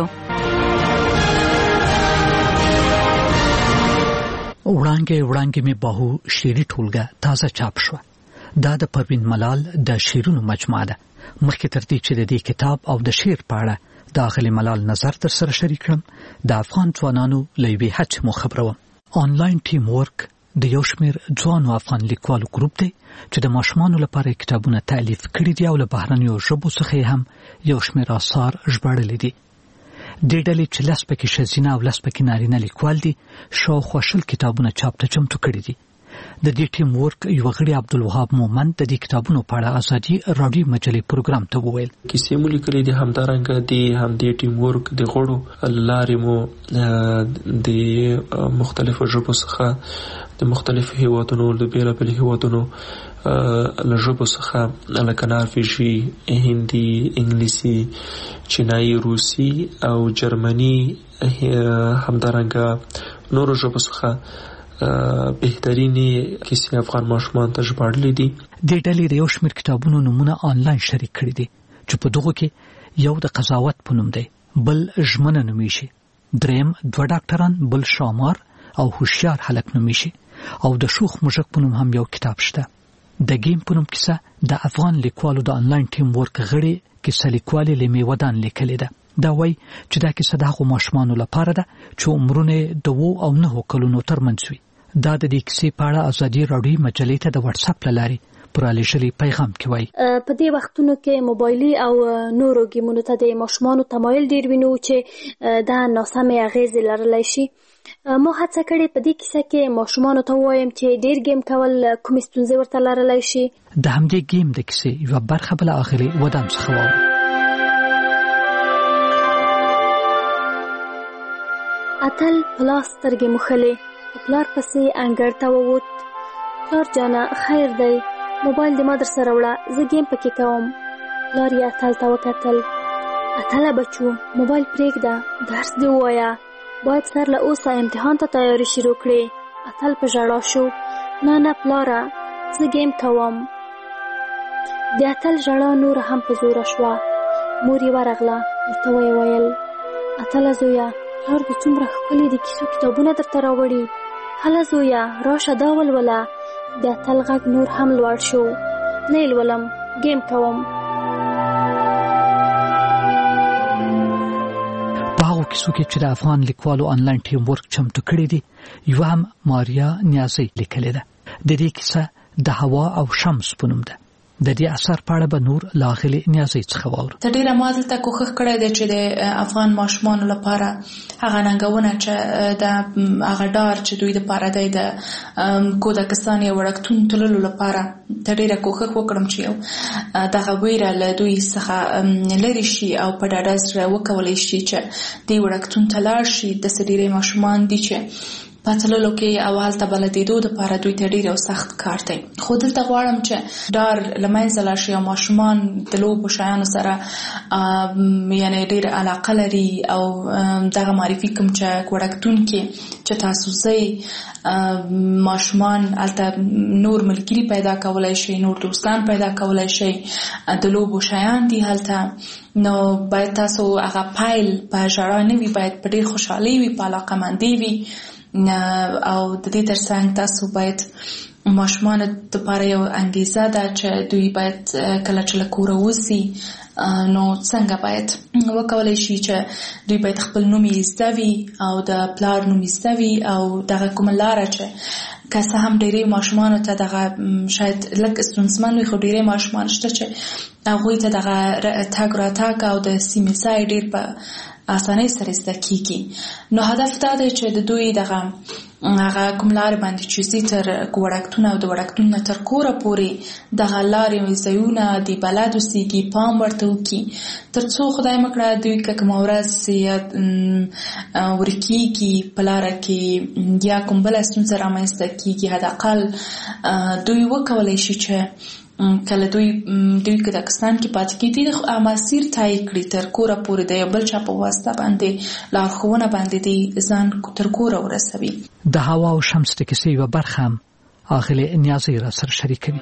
وړانګې می باهو شعري ټولګه تازه چاپ شو. دا د پروین ملال د شعرونو مجموعه ده. مخکې تر دې چې د دې کتاب او د شعر په اړه د اغلې ملال نظر در سره شریک کړم د افغان ځوانانو له یوې هڅې مو خبروم. آنلاین ټیم ورک د یو شمېر ځوانو افغان لیکوالو ګروپ دی چې د ماشومانو لپاره کتابونه تألیف کړي دي او له بهرنیو ژبو څخه هم یو شمېر آثار ژباړلي دي. د ډلې چې 10 پکې ښځینه او 10 پکې نارینه لیکوال دي شاوخوا 20 کتابونه چاپ ته چمتو کړي دي. د دې ټیم ورک یو غړي عبدالوهاب مومن د دې کتابونو په اړه ازادي رادیو مجلې پروګرام ته وویل کیسې مو لیکلې دي همدارنګه د همدې ټیم ورک د غړو لارې مو د مختلفو ژبو څخه د مختلفو هیوادونو د بیلابیل هیوادونو له ژبو څخه لکه نرویژي هندي انګلیسي چینایي روسي او جرمني همدارنګه نورو ژبو څخه بهترینې کیسې افغان ماشومان ته ژباړلې دي. د ډلې د یو شمېر کتابونو نومونه آنلاین شریک کړي دي چې په دغو کې یو د قضاوت په نوم دی، بل ژمنه نومیږي، دریم 2 ډاکټران، بل شامار او هوښیار هلک نومیږي او د شوخ موږک په نوم هم یو کتاب شته. د گیم په نوم کیسه د افغان لیکوالو د آنلاین ټیم ورک غړي کیسه لیکوالې لمې ودان لیکلې ده. دا وایي چې دا کیسه د هغو ماشومانو لپاره ده چې عمرونه د 2 او 9 کلونو ترمنځ وي. دا د دې کیسې په اړه ازادي رادیو مجلې ته د واتس اپ له لارې پرالېږلي پیغام کې وایي په دې وختونو کې موبایلي او نورو ګیمونو ته د ماشومانو تمایل ډیر وینو چې دا ناسمې اغیزې لرلی شي. ما هڅه کړې په دې کیسه کې ماشومانو ته ووایم چې ډیر گیم کول کومې ستونزې ورته لرلی شي. د همدې گیم د کیسې یوه برخه بله اغلې ودان څخه واورو. اتل پلاس سترګې موښلې پلار پسې انګړ ته ووت. پلار جانه خیر دی، موبایل دې ما در سره وړه، زه گیم پکې کوم. پلار یې اتل ته وکتل. اتله بچو موبایل پرېږده، درس دې ووایه، باید سر له اوسه امتحان ته تیاری شروع کړې. اتل په ژړا شو. نه پلاره زه گیم کوم. د اتل ژړا نور هم په زوره شوه. مور یې ورغله، ورته ویې ویل اتله زویه پلار دې څومره ښکلي د کیسو کتابونه درته راوړي، هله زویه راشه دا ولوله. د اتل غږ نور هم لوړ شو. نه یې لولم، گیم کوم. په هغو کیسو کې چې د افغان لیکوالو آنلاین ټیم ورک چمتو کړي دي یوه هم ماریا نیازی لیکلې ده. د دې کیسه د هوا او شمس په نوم ده. د دې اثر په اړه به نور له اغلې نیازۍ څخه واورو. ته ډېره ما دلته کوښښ کړی دی چې د افغان ماشومانو لپاره هغه ننګونه چې د هغه ډار چې دوی دپاره دی د کودکستان یا وړکتون تللو لپاره ته ډېره کوښښ وکړم چې یو دغه ویره له دوی څخه لرې شي او په ډاډه زړه وکولی شي چې دې وړکتون ته لاړ شي. داسې ډېری ماشومان دي چې په تللو کې او هلته بلدېدو دپاره دوی ته ډېر یو سخت کار دی. خو دلته غواړم چې ډار له منځه لاړ شي او ماشومان د لوبو شیانو سره یعنې ډېر علاقه لري او دغه معرفي کوم چې وړکتون کې چې تاسو ځئ ماشومان هلته نور ملګري پیدا کولی شي، نور دوستان پیدا کولی شي، د لوبو شیان دي هلته. نو باید تاسو هغه پیل په ژړا نه وي، باید په ډېر خوشحالۍ وي، په علاقهمندۍ وي او د دې ترڅنګ تاسو باید ماشومانو دپاره یو انګیزه ده چې دوی باید کله چې له کوره وځي نو څنګه باید وکولی شي چې دوی باید خپل نوم یې زده وي او د پلار نوم یې زده وي او دغه کومه لاره چې که څه هم ډېری ماشومانو ته دغه شاید لږ ستونزمن وي خو ډېری ماشومان شته چې هغوی ته دغه تګ راتګ او د سیمې ځای ډېر په اسانۍ سره زده کیږي. نو هدف دا دی چې د دوی دغه هغه کوم لارې باندې چې ځي تر وړکتون او د وړکتون نه تر کوره پورې دغه لارې ځایونه د بلد اوسېږي، پام ورته وکړي تر څو خدای مکړه دوی که کومه ورځ ورکېږي په لاره کې یا کوم بله ستونزه رامنځته کېږي حداقل دوی وکولی شي چې کله دوی کودکستان کې پاتې کېدي د مسیر طی کړي تر کوره پورې د یو بل چا په واسطه باندې لارښوونه باندې دې ځان تر کوره ورسوي. د هوا او شمس د کیسې یوه برخه هم اغلې نیازۍ را سره شریکوي.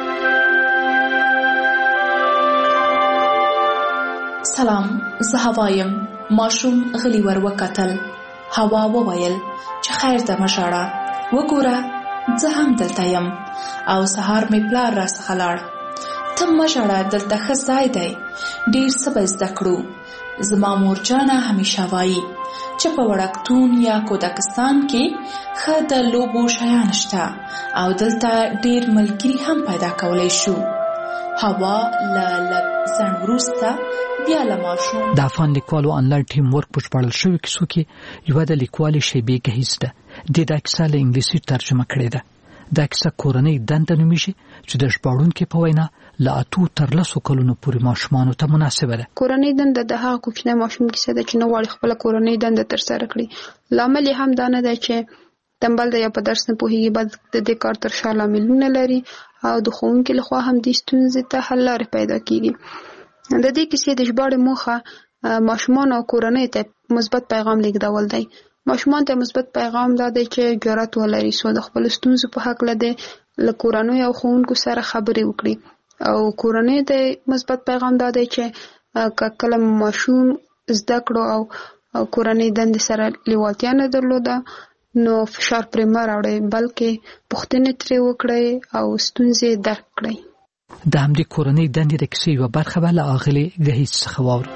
سلام، زه هوا یم. ماشوم غلی ور وکتل. هوا وویل چې خیر ده مه ژاړه، وګوره زه هم دلته یم او سهار مې پلار را څخه لاړ. ته مه ژاړه، دلته ښه ځای دی، ډېر څه به زده کړو. زما مورجانه همیشه وایي چې په وړکتون یا کودکستان کې ښه د لوبو شیان شته او دلته ډېر ملګري هم پیدا کولی شو. هوا له لږ ځنډ وروسته بیا له ماشوم د افغان لیکوالو آنلاین ټیم ورک په ژباړل شویو کیسو کې یوه د لیکوالې شیبې ګهیځ ده. دې دا کیسه له انګلیسي ترجمه کړې ده. دا کیسه کورنۍ دنده نومیږي چې د ژباړونکي په وینا له 8 تر 10 کلونو پورې ماشومانو ته مناسبه ده. کورنۍ دنده د هغه کوچنی ماشوم کیسه ده چې نه غواړي خپل کورنۍ دنده ترسره کړي. لامل یې هم دا نه دی چې تنبل دی یا په درس نه پوهیږي، بلکې د دې کار تر شا لاملونه لري او د ښوونکي لخوا هم دې ستونزې ته حل لارې پیدا کیږي. د دې کیسې د ژباړې موخه ماشومان او کورنۍ ته مثبت پیغام لیږدول دی. ماشومان ته مثبت پیغام دا دی چې جرأت ولري څو د خپل ستونزو په هکله د له کورنۍ او ښوونکو سره خبرې وکړي، او کورنۍ ته مثبت پیغام دا دی چې کله ماشوم زده کړو او کورنۍ دندې سره لیوالتیا نه درلوده نو فشار پرې مه راوړئ، بلکې پوښتنې ترې وکړئ او ستونزې درک کړئ. د همدې کورنۍ دندې د کیسې یوه برخه به له اغلې ګهیځ څخه واورو.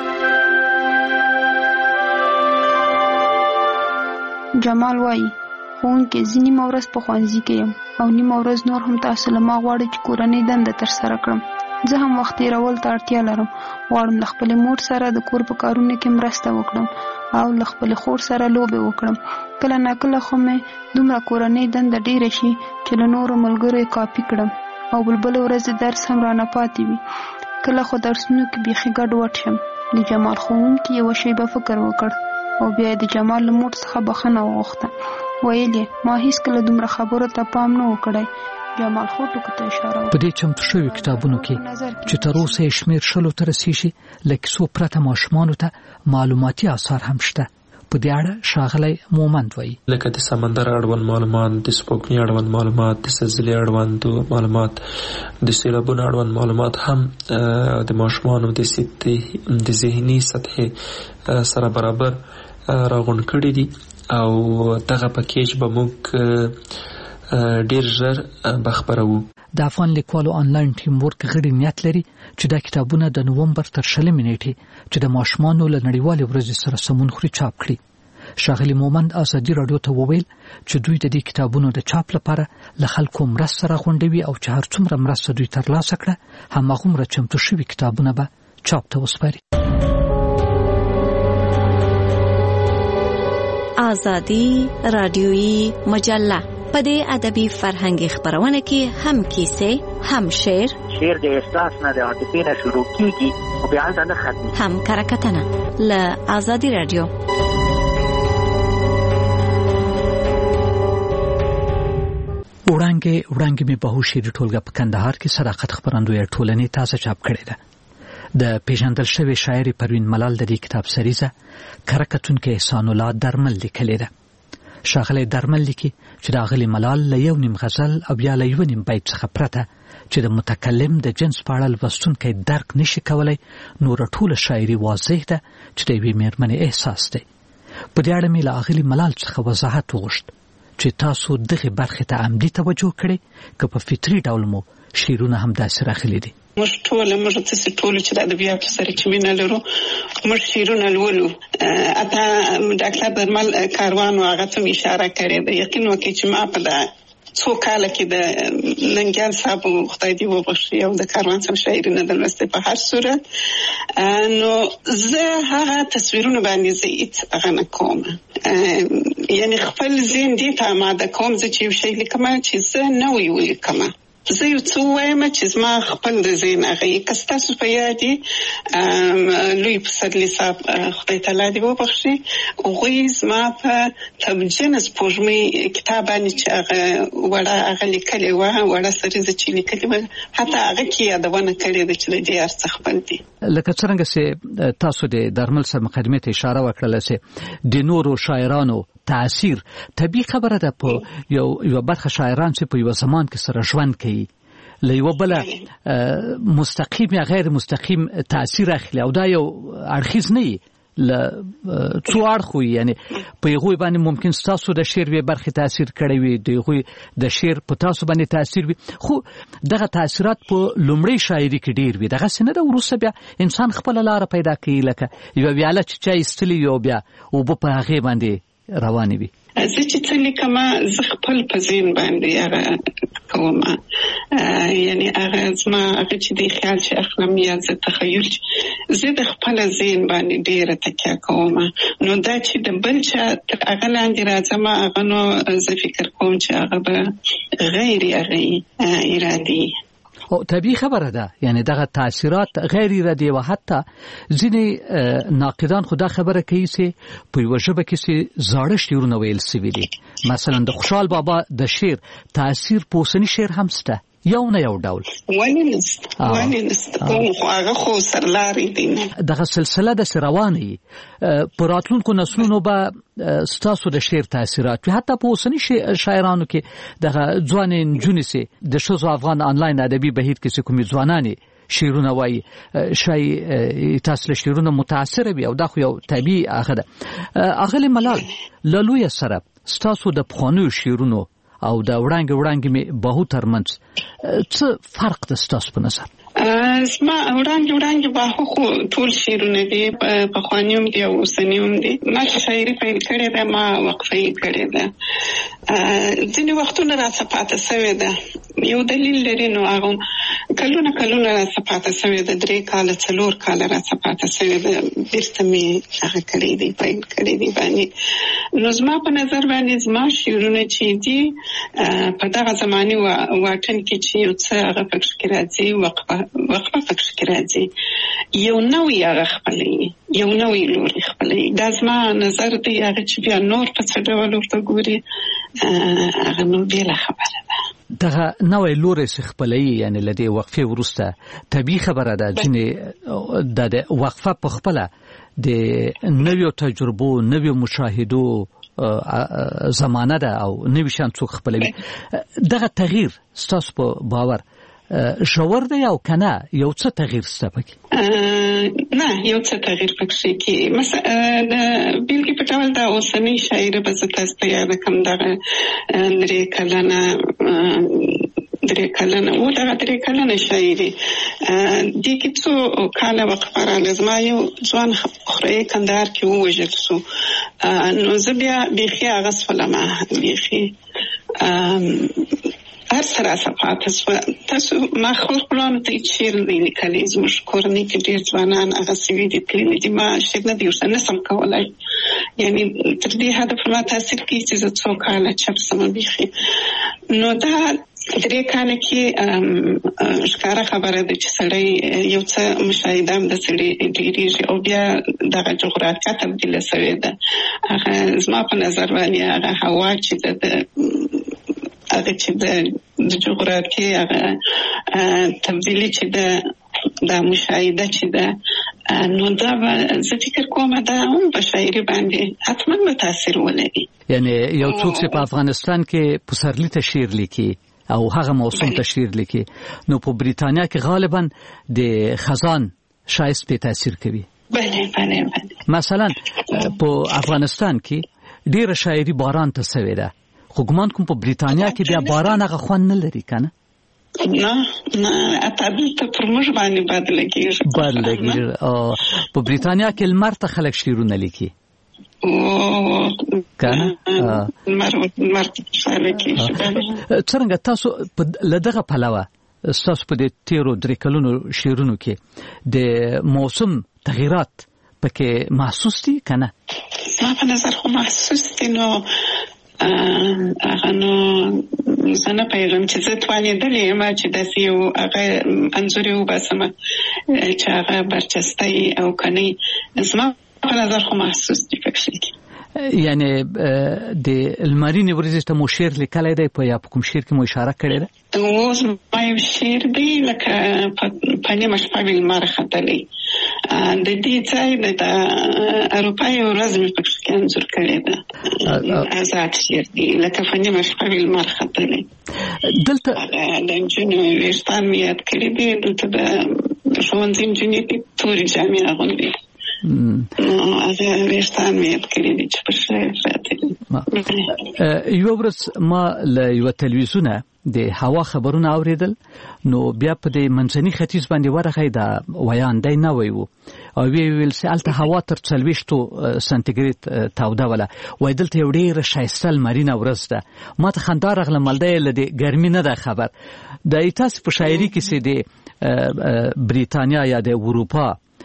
جمال وایي ښوونکی زه نیمه ورځ په ښوونځي کې یم او نیمه ورځ نور هم تاسو له ما غواړئ چې کورنۍ دنده ترسره کړم. زه هم وخت تېرول ته اړتیا لرم. غواړم له خپلې مور سره د کور په کارونو کې مرسته وکړم او له خپلې خور سره لوبې وکړم. کله ناکله خو مې دومره کورنۍ دنده ډېره شي چې له نورو ملګرو یې کاپي کړم او بلبلې ورځې درس هم رانه پاتې وي. کله خو درسونو کې بیخي ګډوډ شم. د جمال ښوونکي یوه شیبه فکر وکړ او بیا د جمال له مور څخه بخښنه وغوښته. ویل یې ما هیڅکله دومره خبرو ته پام نه و کړی. جمال خو ټکو ته اشاره وکړه. په دې چمتو شویو کتابونو کې چې تر اوسه یې شمېر 100 ته رسیږي له کیسو پرته ماشومانو ته معلوماتي آثار هم شته. په دې اړه ښاغلی مومند وایي لکه د سمندر اړوند معلومات، د سپوږمۍ اړوند معلومات، د زلزلې اړوند معلومات، د سیلابونو اړوند معلومات هم د ماشومانو د ذهني سطحې سره برابر راغونډ کړي دي او دغه پکیج به موږ ډیر ژر بخبرو. د افغان لیکوالو آنلاین ټیم ورک غړي نیت لري چې دا کتابونه د نوومبر تر 20 نیټې چې د ماشومانو له نړیوالې ورځې سره سمون خوري چاپ کړي. ښاغلي مومند ازادي راډیو ته وویل چې دوی د دې کتابونو د چاپ لپاره له خلکو مرسته راغونډوي او چې هر څومره مرسته دوی ترلاسه کړه هماغومره چمتو شوي کتابونه به چاپ ته وسپاري. آزادی رادیویی مجله په دې ادبي فرهنګي خبرونه کې هم کیسې، هم شعر د احساس نه د عاطفې نه شروع کیږي او بیا ځان ختمي، هم کرکټنه له آزادی رادیو. وړاندې می بهوشيري ټولګه په کندهار کې صداقت خبرندوی ټولنې تازه چاپ کړې ده. د پیژندل شوی شاعر پروین ملال د دې کتاب سریزه کرکټونکو احسان الله درمل لیکلې ده. ښاغلی درمل لیکي چې د اغلي ملال له یو نیم غزل او بیا له یو نیم بیت څخه پرته چې د متکلم د جنس په اړه لوستونکی درک نشي کولای نور ټوله شاعري واضح ده چې د یوې مېرمنې احساس دی. په دې اړه مې له اغلي ملال څخه وضاحت وغوښت چې تاسو دغه برخې ته عمدي توجه کړئ که په فطري ډول مو شعرونه هم داسې راغلي دي. موږ تاسې ټول چې د ادبیاتو سره چې مینه لرو موږ شعرونه لولو. اته ډاکټر درمل کاروان هغه ته اشاره کړې ده. یقین وکړئ چې ما په څو کاله کې د ننګیال صاحب خدای دې وبخښي او د کاروان صاحب شاعرونه د لوستې په هر صورت نو زه هغه تصویرونه باندې زه هیڅ هغه نه کوم. یعنی خپل ذهن دې ته آماده کوم زه چې یو شی لیکم چې زه نه ولیکم. زه یو څه وایم چې زما خپل د ذهن هغه که ستاسو په یاد لوی پسرلي صاحب خدای تعالی دې وبخښي هغوی زما په تبجن سپوږمۍ کتاب باندې چې هغه وړه هغه لیکلې وه وړه سریزه چې لیکلې وه حتی هغه کې یادونه کړې ده چې د دې هر څه خپل دي. لکه څرنګه چې تاسو د درمل صاحب مقدمې ته اشاره وکړله چې د نورو شاعرانو تاثیر طبیعي خبره ده. په یو برخه شاعران چې په یو زمان کې سره ژوند کوي له یو بله مستقیم یا غیر مستقیم تاثیر اخلي او دا یو اړخیز نه وي له څو اړخو یعنی په هغوی باندې ممکن ستاسو د شعر یوې برخې تاثیر کړی وي د هغوی د شعر په تاسو باندې تاثیر وي خو دغه تاثیرات په لومړۍ شاعري کې ډېر وي. دغسې نه ده وروسته بیا انسان خپله لاره پیدا کوي لکه یوه ویاله چې چا ایستلي وي او بیا اوبه په هغې باندې روانې وي. زه چې څه لیکم زه خپل په ذهن باندې هغه کوم. یعنی هغه زما هغه چې د خیال چې اخلم یا زه تخیل زه د خپل ذهن باندې ډیره تکیه کوم. نو دا چې د بل چا هغه لاندې راځم هغه نو زه فکر کوم چې هغه به غیر ارادي او طبیعي خبره ده. یعنی دغه تاثیرات غیر ارادي او حتی ځینې ناقدان خدا خبره کوي چې په یو ژبه کې چې زاړه شعرونه ویل سوي دي. مثلا د خوشحال بابا د شعر تاثیر په اوسني شعر هم شته یو نه یو ډول. ولې نست هغه خو سرلاري دي. دغه سلسله د رواني پر راتلونکو نسلونو به ستاسو د شعر تاثیرات حتی په اوسني شاعرانو کې دغه ځوان جونسي د شوزو افغان آنلاین ادبي بهیر کې کومي ځوانانی شعرونه وایي شای تاسو له شعرونو متاثر وي او دا خو یو طبيعي هغه ده. اغلی ملال لالوی سره ستاسو د پخوانیو شعرونو او دا وړاندې می بهو ترمنځ څه فرق د ستاسو په نظر؟ زما وړاندې بهو خو ټول شعرونه دي په خوانیوم دي او اوسنیوم دي. ما شاعري پیل کړې ده، ما وقفه یې کړې ده. ځینې وختونه را څپاته سوې ده. یو دلیل لري نو هغه کلونه را څپاته سوې ده. 3 کال 4 کال را څپاته سوې ده. بیرته می هغه کړې دي پیل کړې دي باندې. نو زما په نظر باندې زما شعرونه چې دي په دغه زماني واټن کې چې یو څه هغه پکې راځي وقفه پکې راځي یو نوې هغه خپلې یو نوې لوري خپلې. دا زما نظر دی. هغه چې بیا نور په څه ډول ورته ګوري هغه نو بیا خبره ده. دغه نوې لوري خپلې یعنی لدی وقفه ورسته طبيعي خبره ده چې د وقفه په خپله د نویو تجربو نویو مشاهدو زمانه ده او نوی شان څوک خپلوي. دغه تغییر ستاسو په باور ژور دی او کنه یو څه تغییر سته پکې؟ نه یو څه تغییر پکې کې مثلا د بیلګې په ډول د اوسنۍ شاعر به زه تاسو ته یاد کوم دغه 3 کلنه و دغه 3 کلنه شاعري د کې څو کاله وقفه را لازمه یو ځوان خوري کندهار کې ووژل شو. نو زه بیا بیخي هغه سفلمه بیخي هر سره تاسو ما خپلوانو ته شعر لیکلی زموږ کورنۍ کې ډېر ځوانان هغه سوي دي تللي دي. ما شعر نه دي ورسره نسم کولی. یعنی تر دې حده په ما تاثیر کوي چې زه څو کاله چپ سمه بیخي. نو دا 3 کاله کې ښکاره خبره ده چې سړی یو څه مشاهده هم د سړي ډېرېږي او بیا دغه جغرافیه تبدیله سوې ده. هغه زما په نظر باندې هغه هوا چې ده هغه چې د جغرافیې هغه تبدیلی چې د مشاهده چې ده نو دا زه فکر کوم دا هم په شاعري باندې حتما به تاثیر ولري. یعنی یو څوک چې په افغانستان کې پسرلی ته شعر لیکي او هغه موسم ته شعر لیکي نو په بریتانیا کې غالبا د خزان شایست په تاثیر کوي. بله مثلا په افغانستان کې ډیره شاعري باران ته سوي ده خو ګمان کوم په بریتانیا کې بیا باران هغه خوند نه لري کنه؟ نه اتابل ته پر موږ باندې بدلږي. په بریتانیا کې لمر ته خلک شعرونه لیکي کنه؟ څنګه تاسو لدغه پلوه تاسو په دې 3 کلونو شعرونو کې د موسم تغیرات پکې محسوس دي کنه؟ ما په نظر خو محسوس دي. نو هغه نو زه نه پوهېږم چې زه توانېدلې یم چې داسې یو هغه انځور یې وباسم چې هغه برچسته او کنی. زما په نظر خو محسوس دي پکې. یعنی د لمرینې ورځې ته مو شعر لیکلی دی په یا په کوم شعر کې مو اشاره کړې ده؟ اوس ما یو شعر دی لکه په نیمه شپه مې لمر ختلی. د دې ځای د اروپا یو ورځ مې پکې انځور کړی ده. آزاد شعر دی لکه په نیمه شپه مې لمر ختلی. دلته د نجونو ویښتان مې یاد کړي دي. دلته د ښوونځي نجونې دي تورې جامې اغوندي. هغه ویښتان مې یاد کړي دي چې په شعر ساتلي. یو ورځ ما له یوه تلویزیونه د هوا خبرونه اوریدل نو بیا په دې منځني ختیځ باندې ورغی دا ویاندی نوی و او ویل چې هلته هوا تر 40 سانتیګریډ تاوده وله وایي دلته یو ډېره ښایسته لمرینه ورځ ده. ما ته خندا راغله مالده له دې ګرمي نه ده خبر. د تاسو په شاعري کې چې د بریتانیا یا د اروپا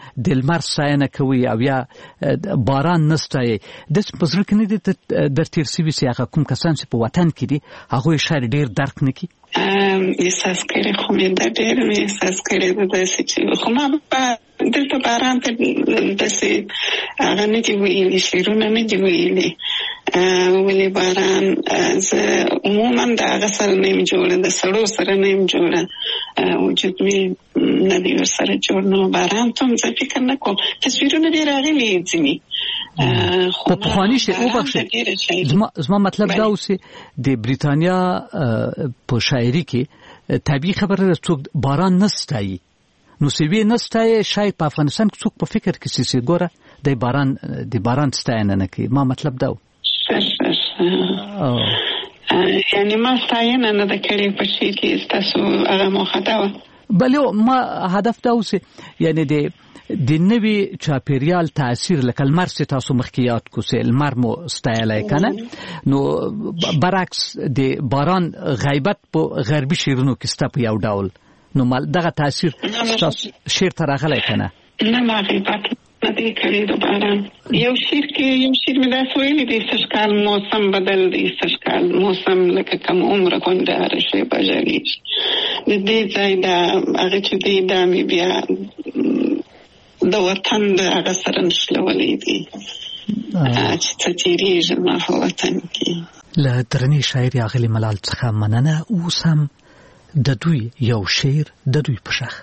د لمر ستاینه کوي او یا باران نه ستایي داسې په زړه کې نه دي در تېر سوي چې هغه کوم کسان چې په وطن کې دي هغوی شاید ډېر درک نه کړي احساس کړی خو مې دا ډېر مې احساس کړی ده داسې چې خو ما دلته باران ته داسې هغه نه دي ویلي شعرونه نه دي ویلي ولې باران زه عموما د هغه سره نه یم جوړه د سړو سره نه یم جوړه وجود مې نه دی ورسره جوړ نو باران ته هم زه فکر نه کوم تصویرونه ډېر راغلي ځینې په پخواني شی وبخښئ زما مطلب دا اوس د بریتانیا په شاعري کې طبیعي خبره ده څوک باران نه ستایي نو سوي نه ستایي شاید په افغانستان کې څوک په فکر کې سي ګوره د باران ستاینه نه کوي ما مطلب دا یعنی ما ستاینه نه ده کړې په شي کې ستاسو هغه موخه ده بلې ما هدف دا اوس یعنی د نوي چاپیریال تاثیر لکه لمر چې تاسو مخکې یاد کو چې لمر مو ستایلی که نه نو برعکس د باران غیبت په غربي شعرونو کې سته په یو ډول نو دغه تاثیر ستاسو شعر ته راغلی که نه نه ما غیبت نه دی کړی د باران یو شعر مې داسې ویلي دی سږکال موسم بدل دی سږکال موسم لکه کم عمره غونډه هره شیبه ژړېږي د دې ځای دا هغه چې دی دا مې بیا د وطن د هغه سره نښلولی دی چې څه تېرېږي ما په وطن کې له درنې شاعرې اغلې ملال څخه مننه اوس هم د دوی یو شعر د دوی په شخ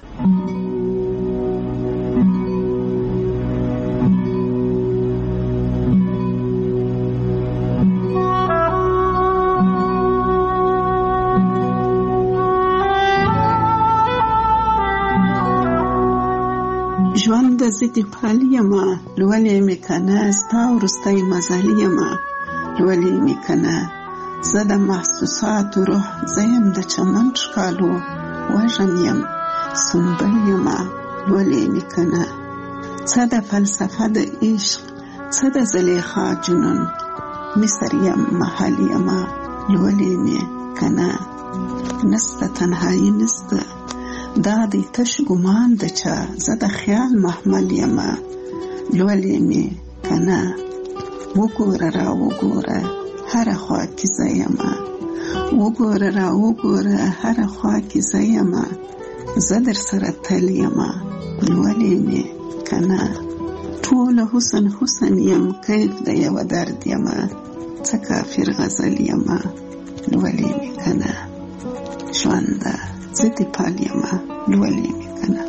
ژوند د ضد پال یمه لولې مې کنه ستا وروستی مزل یمه لولې مې کنه زه د محسوساتو روح زه یم د چمن ښکالو وژن یم سنبل یمه لولې مې کنه څه د فلسفه د عشق څه د زلیخا جنون مصر یم محل یمه لولې مې کنه نسته تنهایی نسته دا دی تش ګمان د چا زه د خیال محمل یمه لولې مې کنه وګوره را وګوره هره خوا کې زه یمه وګوره را وګوره هره خوا کې زه یمه زه در سره تل یمه لولې مې کنه ټوله حسن یم کیف د یوه درد یمه څه کافر غزل یمه لولې مې کنه ژونده زه دې پال یمه لولې مې کنه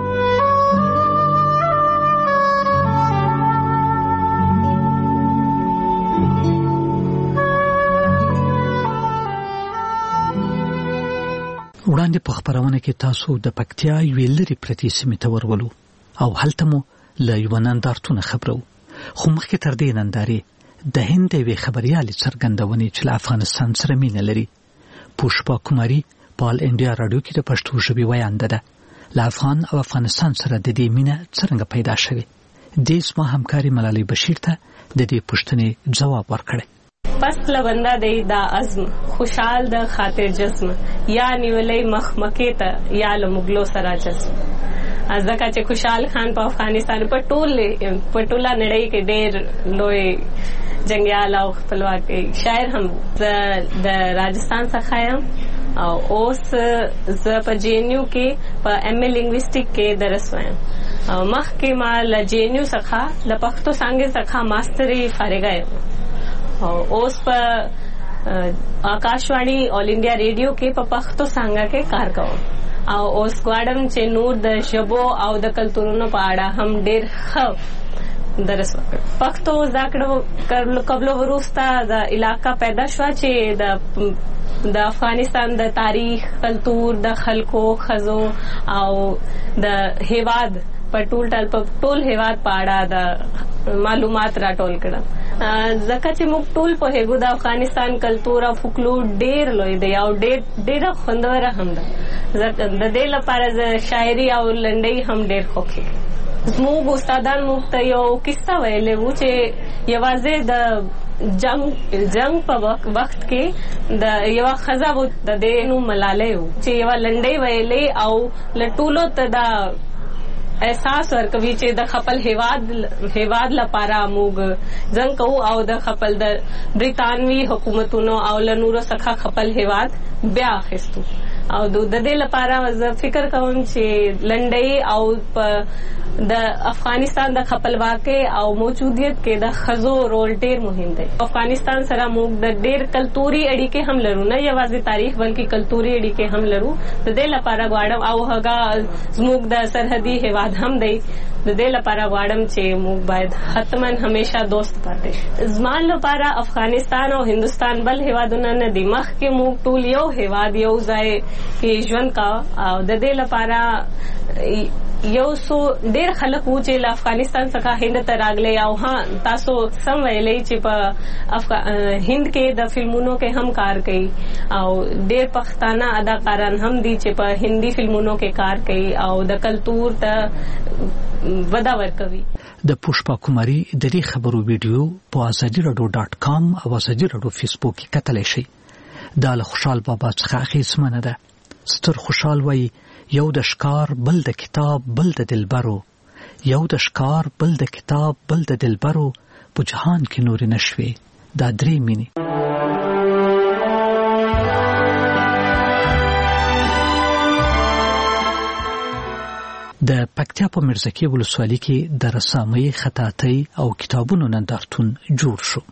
وړاندې په خپرونه کې تاسو د پکتیا یوې لرې پرتې سیمې ته ورولو او هلته مو له یوه نندارتونه خبرو خو مخکې تر دې نندارې د هند یوې خبریالې څرګندونې چې له افغانستان سره مینه لري پوشپا کماري پال انډیا راډیو کې د پښتو ژبې ویانده ده له افغان او افغانستان سره د دې مینه څرنګه پیدا شوې دې زما همکاري ملالۍ بشیر ته د دې پوښتنې ځواب ورکړی پس لبنده دی دا عزم خوشحال د خاطر جسم یا نیولې مخمکې ته یا لمغلو سره جسم ځکه چې خوشحال خان په افغانستان په ټوله نړۍ کې ډېر لوی جنگیال او خپلواک شاعر هم د راجستان څخه یم او اوس زه په جی ان یو کې په ایم اے لینګویسټیک کې درس وایم او مخکې ما له جی ان یو څخه له پښتو څانګې څخه ماستري فارغه یم او اوس په آکاشوانی آل انډیا ریډیو کې په پښتو څانګه کې کار کوم او اوس غواړم چې نور د ژبو او د کلتورونو په اړه هم ډېر ښه درس وکړم پښتو زده کړو قبل وروسته د علاقه پیدا شوه چې د افغانستان د تاریخ کلتور د خلکو ښځو او د هیواد په ټول هیواد په اړه د معلومات راټول کړم ځکه چې موږ ټول پوهېږو د افغانستان کلتور او فولکلور ډېر لوی دی او ډېره خوندوره هم ده د دې لپاره زه شاعري او لنډۍ هم ډېر خوښېږم زموږ استادان موږ ته یو کیسه ویلې وو چې یوازې د جنگ په وخت کې د یوه ښځه و د دې نوم ملالۍ و چې یوه لنډۍ ویلې او له ټولو ته دا احساس ورکوي چې د خپل هیواد لپاره موږ ځنګ کوو او د خپل د بریتانوي حکومتونو او له نورو څخه خپل هیواد بیا اخیستو او د دې لپاره زه فکر کوم چې لنډۍ او د افغانستان د خپلواکۍ او موجودیت کې د ښځو رول ډیر مهم دی. افغانستان سره موږ د ډیر کلتوري اړیکې هم لرو، نه یوازې تاریخ بلکې کلتوري اړیکې هم لرو. د دې لپاره غواړم او هغه زموږ د سرحدي هیواد هم دی، د دې لپاره غواړم چې موږ باید حتما همیشه دوست پاتې شو. زما لپاره افغانستان او هندوستان بل هیوادونه نه دي، مخکې موږ ټول یو هیواد یو ځای کې ژوند کا او د دې لپاره یو څو ډیر خلک وو چې له افغانستان څخه هند ته راغلي او ها تاسو سم ویلې چې په هند کې د فلمونو کې هم کار کوي او ډیر پښتانه اداکاران هم دي چې په هندي فلمونو کې کار کوي او د کلتور ته وده ورکوي. د پوشپا کوماری د دې خبرو ویډیو په azadi.com او azadi.radio فیسبوک کې کتلی شئ. دا له خوشحال بابا څخه اخیستمنه ده. ستر خوشحال وایي یو د ښکار بل د کتاب بل د دلبرو، یو د ښکار بل د کتاب بل د دلبرو، په جهان کې نورې نشوي دا درې مینې. د پکتیا په میرزکې ولسوالۍ کې د رسامۍ، خطاطۍ او کتابونو نندارتون جوړ شو.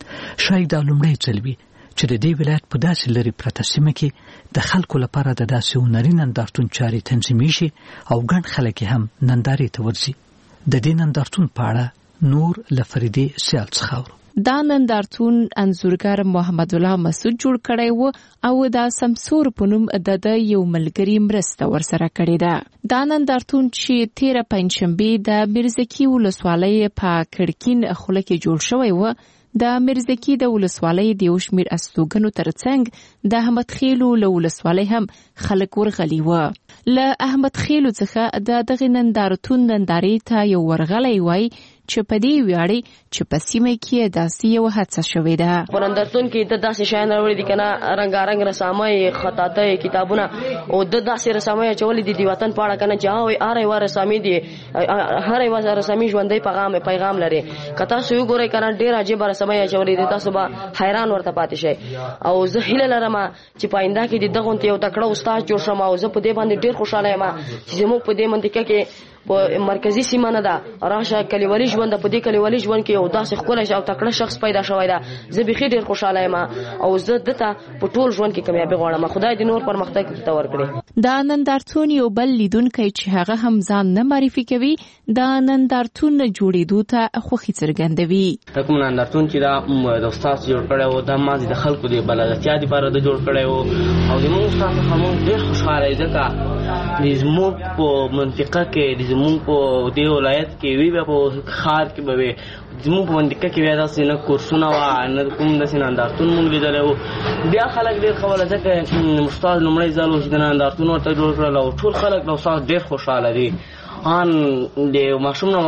شاید دا لومړی ځل وي چې د دې ولایت په داسې لرې پرته سیمه کې د خلکو لپاره د داسې هنري نندارتون چارې تنظیمې شي او ګڼ خلک هم نندارې ته ورځي. د دې نندارتون په اړه نور له فریدې سیال څخه اورو. دا نندارتون انځورګر محمد الله مسعود جوړ کړی و او دا سمسور په نوم د یو ملګري مرسته ورسره کړې ده. دا نندارتون چې 13 پنجشنبه د میرزکې ولسوالۍ په کړکین خوله کې جوړ شوی و، د میرزکې د ولسوالۍ د یو شمېر استوګنو ترڅنګ د احمد خیلو له ولسوالۍ هم خلک ورغلي و. له احمد خیلو څخه د دغه نندارتون نندارې ته یو ورغلی وای چې په دې ویاړي چې په سیمه کې داسې یو هڅه شوې ده. په نندارتون کې د داسې شیان راوړي دي کنه، رنګارنګ رسامۍ، خطاطۍ، کتابونه او د داسې رسامۍ چولې دي د وطن په اړه کنه چې هر یو رسامي دي، هر یو رسامي ژوندۍ پیغام لري. کته سو ګورې کنه ډېر عجیب رسامۍ چولې دي، تاسو به حیران ورته پاتې شئ. او زه هیله لرم چې پاینده کې دغه یو تکړه استاد جوړ شم او زه په دې باندې ډېر خوشاله یم چې موږ په دې منطقه کې په مرکزی سیمه نه ده راشه کلیوالي ژوند په دې کلیوالي ژوند کې یو داسې ښکلی او تکړه شخص پیدا شوی ده. زه بيخي ډېر خوشاله یم او زه دته په ټول ژوند کې کامیابی غواړم. خدای دې نور پرمختګ ته ورکړي. دا نندارتون یو بل لیدونکی چې هغه هم ځان نه معرفي کوي دا نندارتون جوړېدو ته خوښي څرګندوي. دا کوم نندارتون چې دا د استاد جوړ کړی و، دا مازې د خلکو د بلدتیا لپاره د جوړ کړی و او د موږ استاد څخه موږ ډېر خوشاله یو ځکه د زموږ په منطقه کې د زموږ په دې ولایت کې وی په ښار کې به وي، زموږ په منطقه کې بیا داسې نه کورسونه وه نه کوم داسې نندارتون مونږ لیدلی و. بیا خلک ډېر ښه وله ځکه استاد لومړی ځل و چې د نندارتون ورته جوړ کړل او ټول خلک د استاد ډېر خوشحاله دي. ان د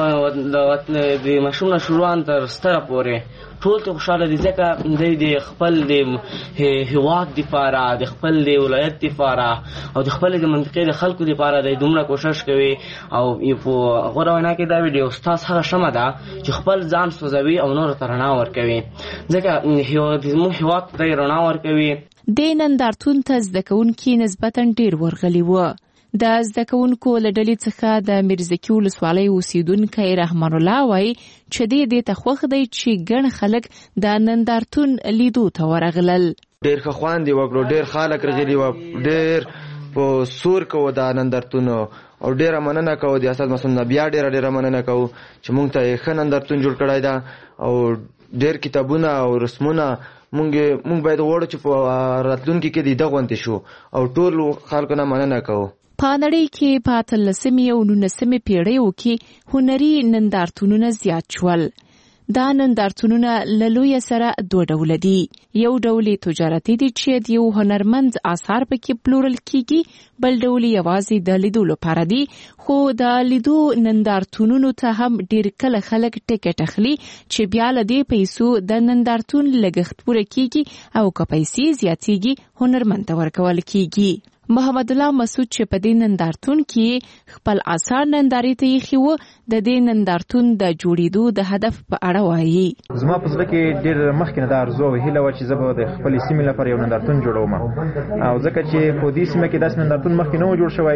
ماشوم نه شروع تر ستره پورې ټول ته خوشاله دي ځکه د خپل د هیواد دپاره، د خپل د ولایت دپاره او د خپل د منطقې د خلکو دپاره د دومره کوشش کوي. او په غوره وینا کې دا وي د استاد هغه شمه ده چې خپل ځان سوځوي او نورو ته رڼا ورکوي ځکه زموږ هیواد ته رڼا ورکوي. د نندارتون ته زده کوونکي نسبتا ډېر ورغلي وو. د زده کوونکو له ډلې څخه د میرزکې ولسوالۍ اوسیدونکی رحمان الله وایي چې دې ته خوښ دی چې ګڼ خلک د نندارتون لیدو ته ورغلل. ډېر ښه خوند یې وکړو، ډېر خلک راغلي وو، ډېر په سور کوو دا نندارتون او ډېره مننه کوو د استاد مسعود نه. بیا ډېره مننه کوو چې موږ ته یې ښه نندارتون جوړ کړی ده او ډېر کتابونه او رسمونه موږ باید غواړو چې په راتلونکي کې د دغه غونډې شو او ټول خلکو نه مننه کوو. په نړۍ کې په 18مې او 19مې پیړیو کې هنري نندارتونونه زیات شول. دا نندارتونونه له لوی سره دوه ډوله دي. یو ډول تجارتي دي چې د یو هنرمند آثار پکې پلورل کیږي، بل ډول یوازې د لیدو لپاره دي. خو د لیدو نندارتونونو ته هم ډیر کله خلک ټیکټ اخلي چې بیا له دې پیسو د نندارتون لګښت پوره کیږي او که پیسې زیاتېږي هنرمند ته ورکول کیږي. محمد الله مسعود چې په دې نندارتون کې خپل آثار نندارې ته ایښي وو د دې نندارتون د جوړېدو د هدف په اړه وایي. زما په زړه کې ډېر مخکې نه دا آرزو او هیله وه چې زه به د خپلې سیمې لپاره یو نندارتون جوړوم او ځکه چې په دې سیمه کې داسې نندارتون مخکې نه و جوړ شوی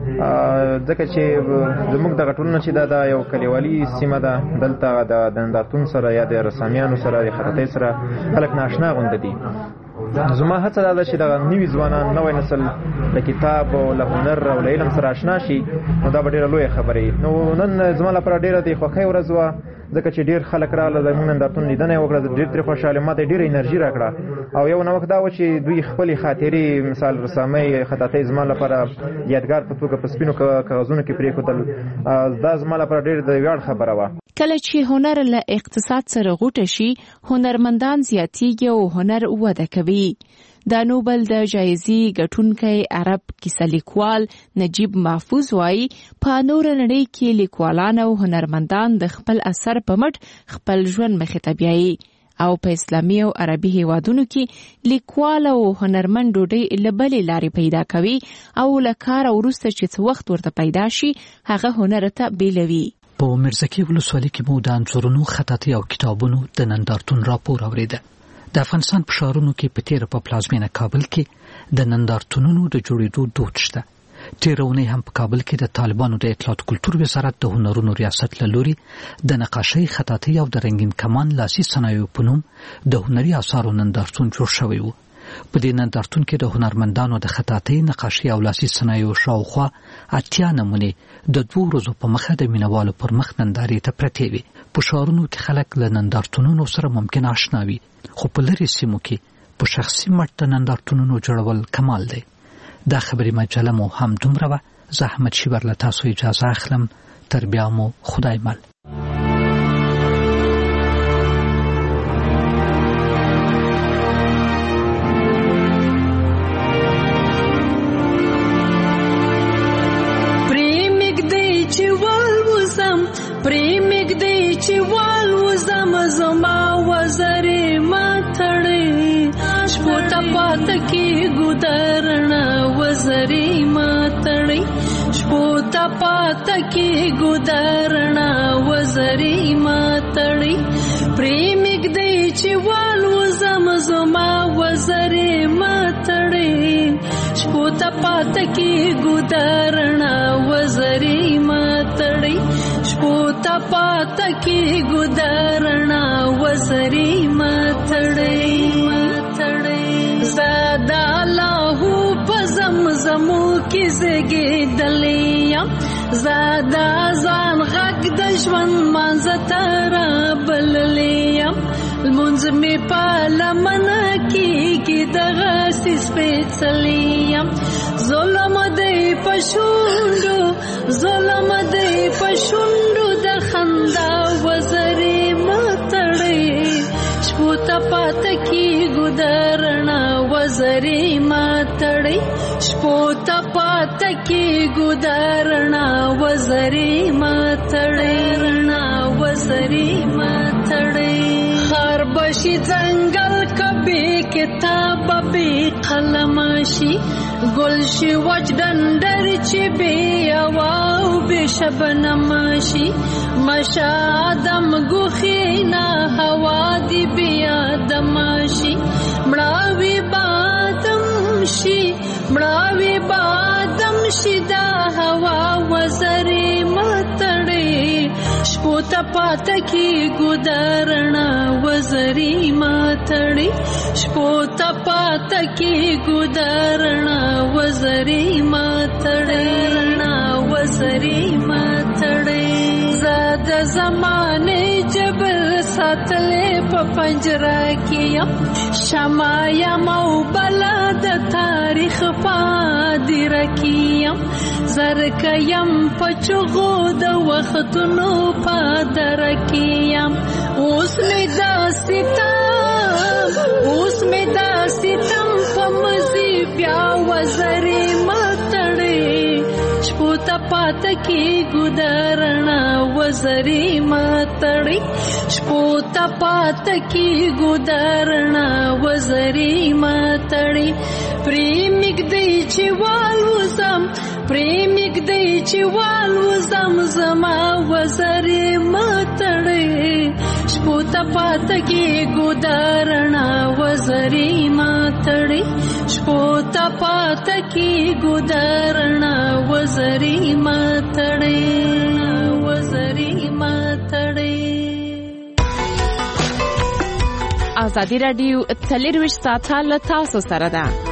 ځکه چې زموږ دغه ټولنه چې دا یو کلیوالي سیمه ده دلته د نندارتون سره یا د رسامیانو سره د خطاطۍ سره خلک نااشنا غونډه دي. زما هڅه دا ده چې دغه نوي ځوانان نوی نسل د کتاب او له هنر او له علم سره آشنا شي نو دا به ډېره لویه خبرې. نو نن زما لپاره ډېره د خوښۍ ورځ وه ځکه چې ډېر خلک راغله زموږ نندارتون لیدنه یې وکړه ډېر ترې خوشحاله ما ته ډېره انرژي راکړه او یو نوښت دا و چې دوی خپلې خاطرې مثال رسامۍ خطاطۍ زما لپاره یادګار په توګه په سپینو کاغذونو کې پرېښودل دا زما لپاره ډېر د ویاړ خبره وه. کله چې هنر له اقتصاد سره غوټه شي هنرمندان زیاتیږي او هنر وده کوي. د نوبل د جایزې ګټونکی عرب کیسه لیکوال نجیب محفوظ وایي په نور نړۍ کې لیکوالان او هنرمندان د خپل اثر په مټ خپل ژوند مخې ته بیایي او په اسلامي او عربي هیوادونو کې لیکوال او هنرمند ډوډۍ له بلې لارې پیدا کوي او له کار وروسته چې څه وخت ورته پیدا شي هغه هنر ته بیلوي. په مرزکي ولسوالۍ کې مو د انځورونو خطاطۍ او کتابونو د نندارتون راپور اوریده. د افغانستان په ښارونو کې په تیره په پلازمینه کابل کې د نندارتونونو د جوړېدو دود شته. تیره اونۍ هم په کابل کې د طالبانو د اطلاعات کلتور وزارت د هنرونو ریاست له لوري د نقاشۍ خطاطۍ او د رنګین کمان لاسي صنایعو په نوم د هنري اثارو نندارتون جوړ شوی و. په دې نندارتون کې د هنرمندانو د خطاطۍ نقاشۍ او لاسي صنایعو شاوخوا 80 نمونې د 2 ورځو په مخه د مینوالو پر مخ نندارې ته پرتې وي. په ښارونو کې خلک له نندارتونونو سره ممکن آشنا وي خو په لرې سیمو کې په شخصي مټ د نندارتونونو جوړول کمال دی. دا خبري مجله مو هم دومره وه. زه احمد شیبر له تاسو اجازه اخلم. تر بیا مو خدای مل. پریمګ دی چې والوزم زما وزرې ماتړې شپو ته پاته کې ګودرنا وزرې ماتړې شپو ته پاته کې ګودرنا وزرې ماتړې پریمګ دی چې والوزم زما وزرې ماتړې شپو ته پاته کې ګودرنا وزرې ماتړې شپوتا پاتا کی گدارنا وزری ماتڑی زادا لاہو پزمزمو کی زگی دلیم زادا زان غک دشمن منزتارا بللیم المنز می پالا منا کی دغاسی سپیڅلیم ظلم دی پشوندو ظلم دی پشوندو د خندا وزری ماتړې شپو ته پاته کی ګدارنا وزری ماتړې شپو ته پاته کی ګدارنا وزری ماتړې وزری ماتړې خار بشي ځنګل کبي کتاب به قلمشي گلشی وچ دندر چی بی اواو بی شبنمشی مشادم گوخینا هوا دی بی آدمشی مڑاوی بادم شی دا هوا وزری ماتڑی شپو تا پاتا کی گدارنا وزری ماتڑی شپو تا پاتا کی گدارنا وزری ماتڑی وزری ماتڑی زاد زمانے جبر ساتلے پا پنجرہ کیم شمایا مو بلا دا تاریخ پادی رکیم زرکیم پچغو دا وقتنو پادر کیم اوس می دا ستم پا مزی بیا وزری ماتڑی شپو تا پاتا کی گدارنا وزری ماتڑی شپو تا پاتا کی گدارنا وزری ماتڑی پریمګ دی چې والوزم پریمګ دی چې والوزم زما وزرې متړې شپو ته پاته کې ګودارنا وزرې متړې شپو ته پاته کې ګودارنا وزرې متړې وزرې متړې. ازادي راډیو 24 ساعته له تاسو سره ده.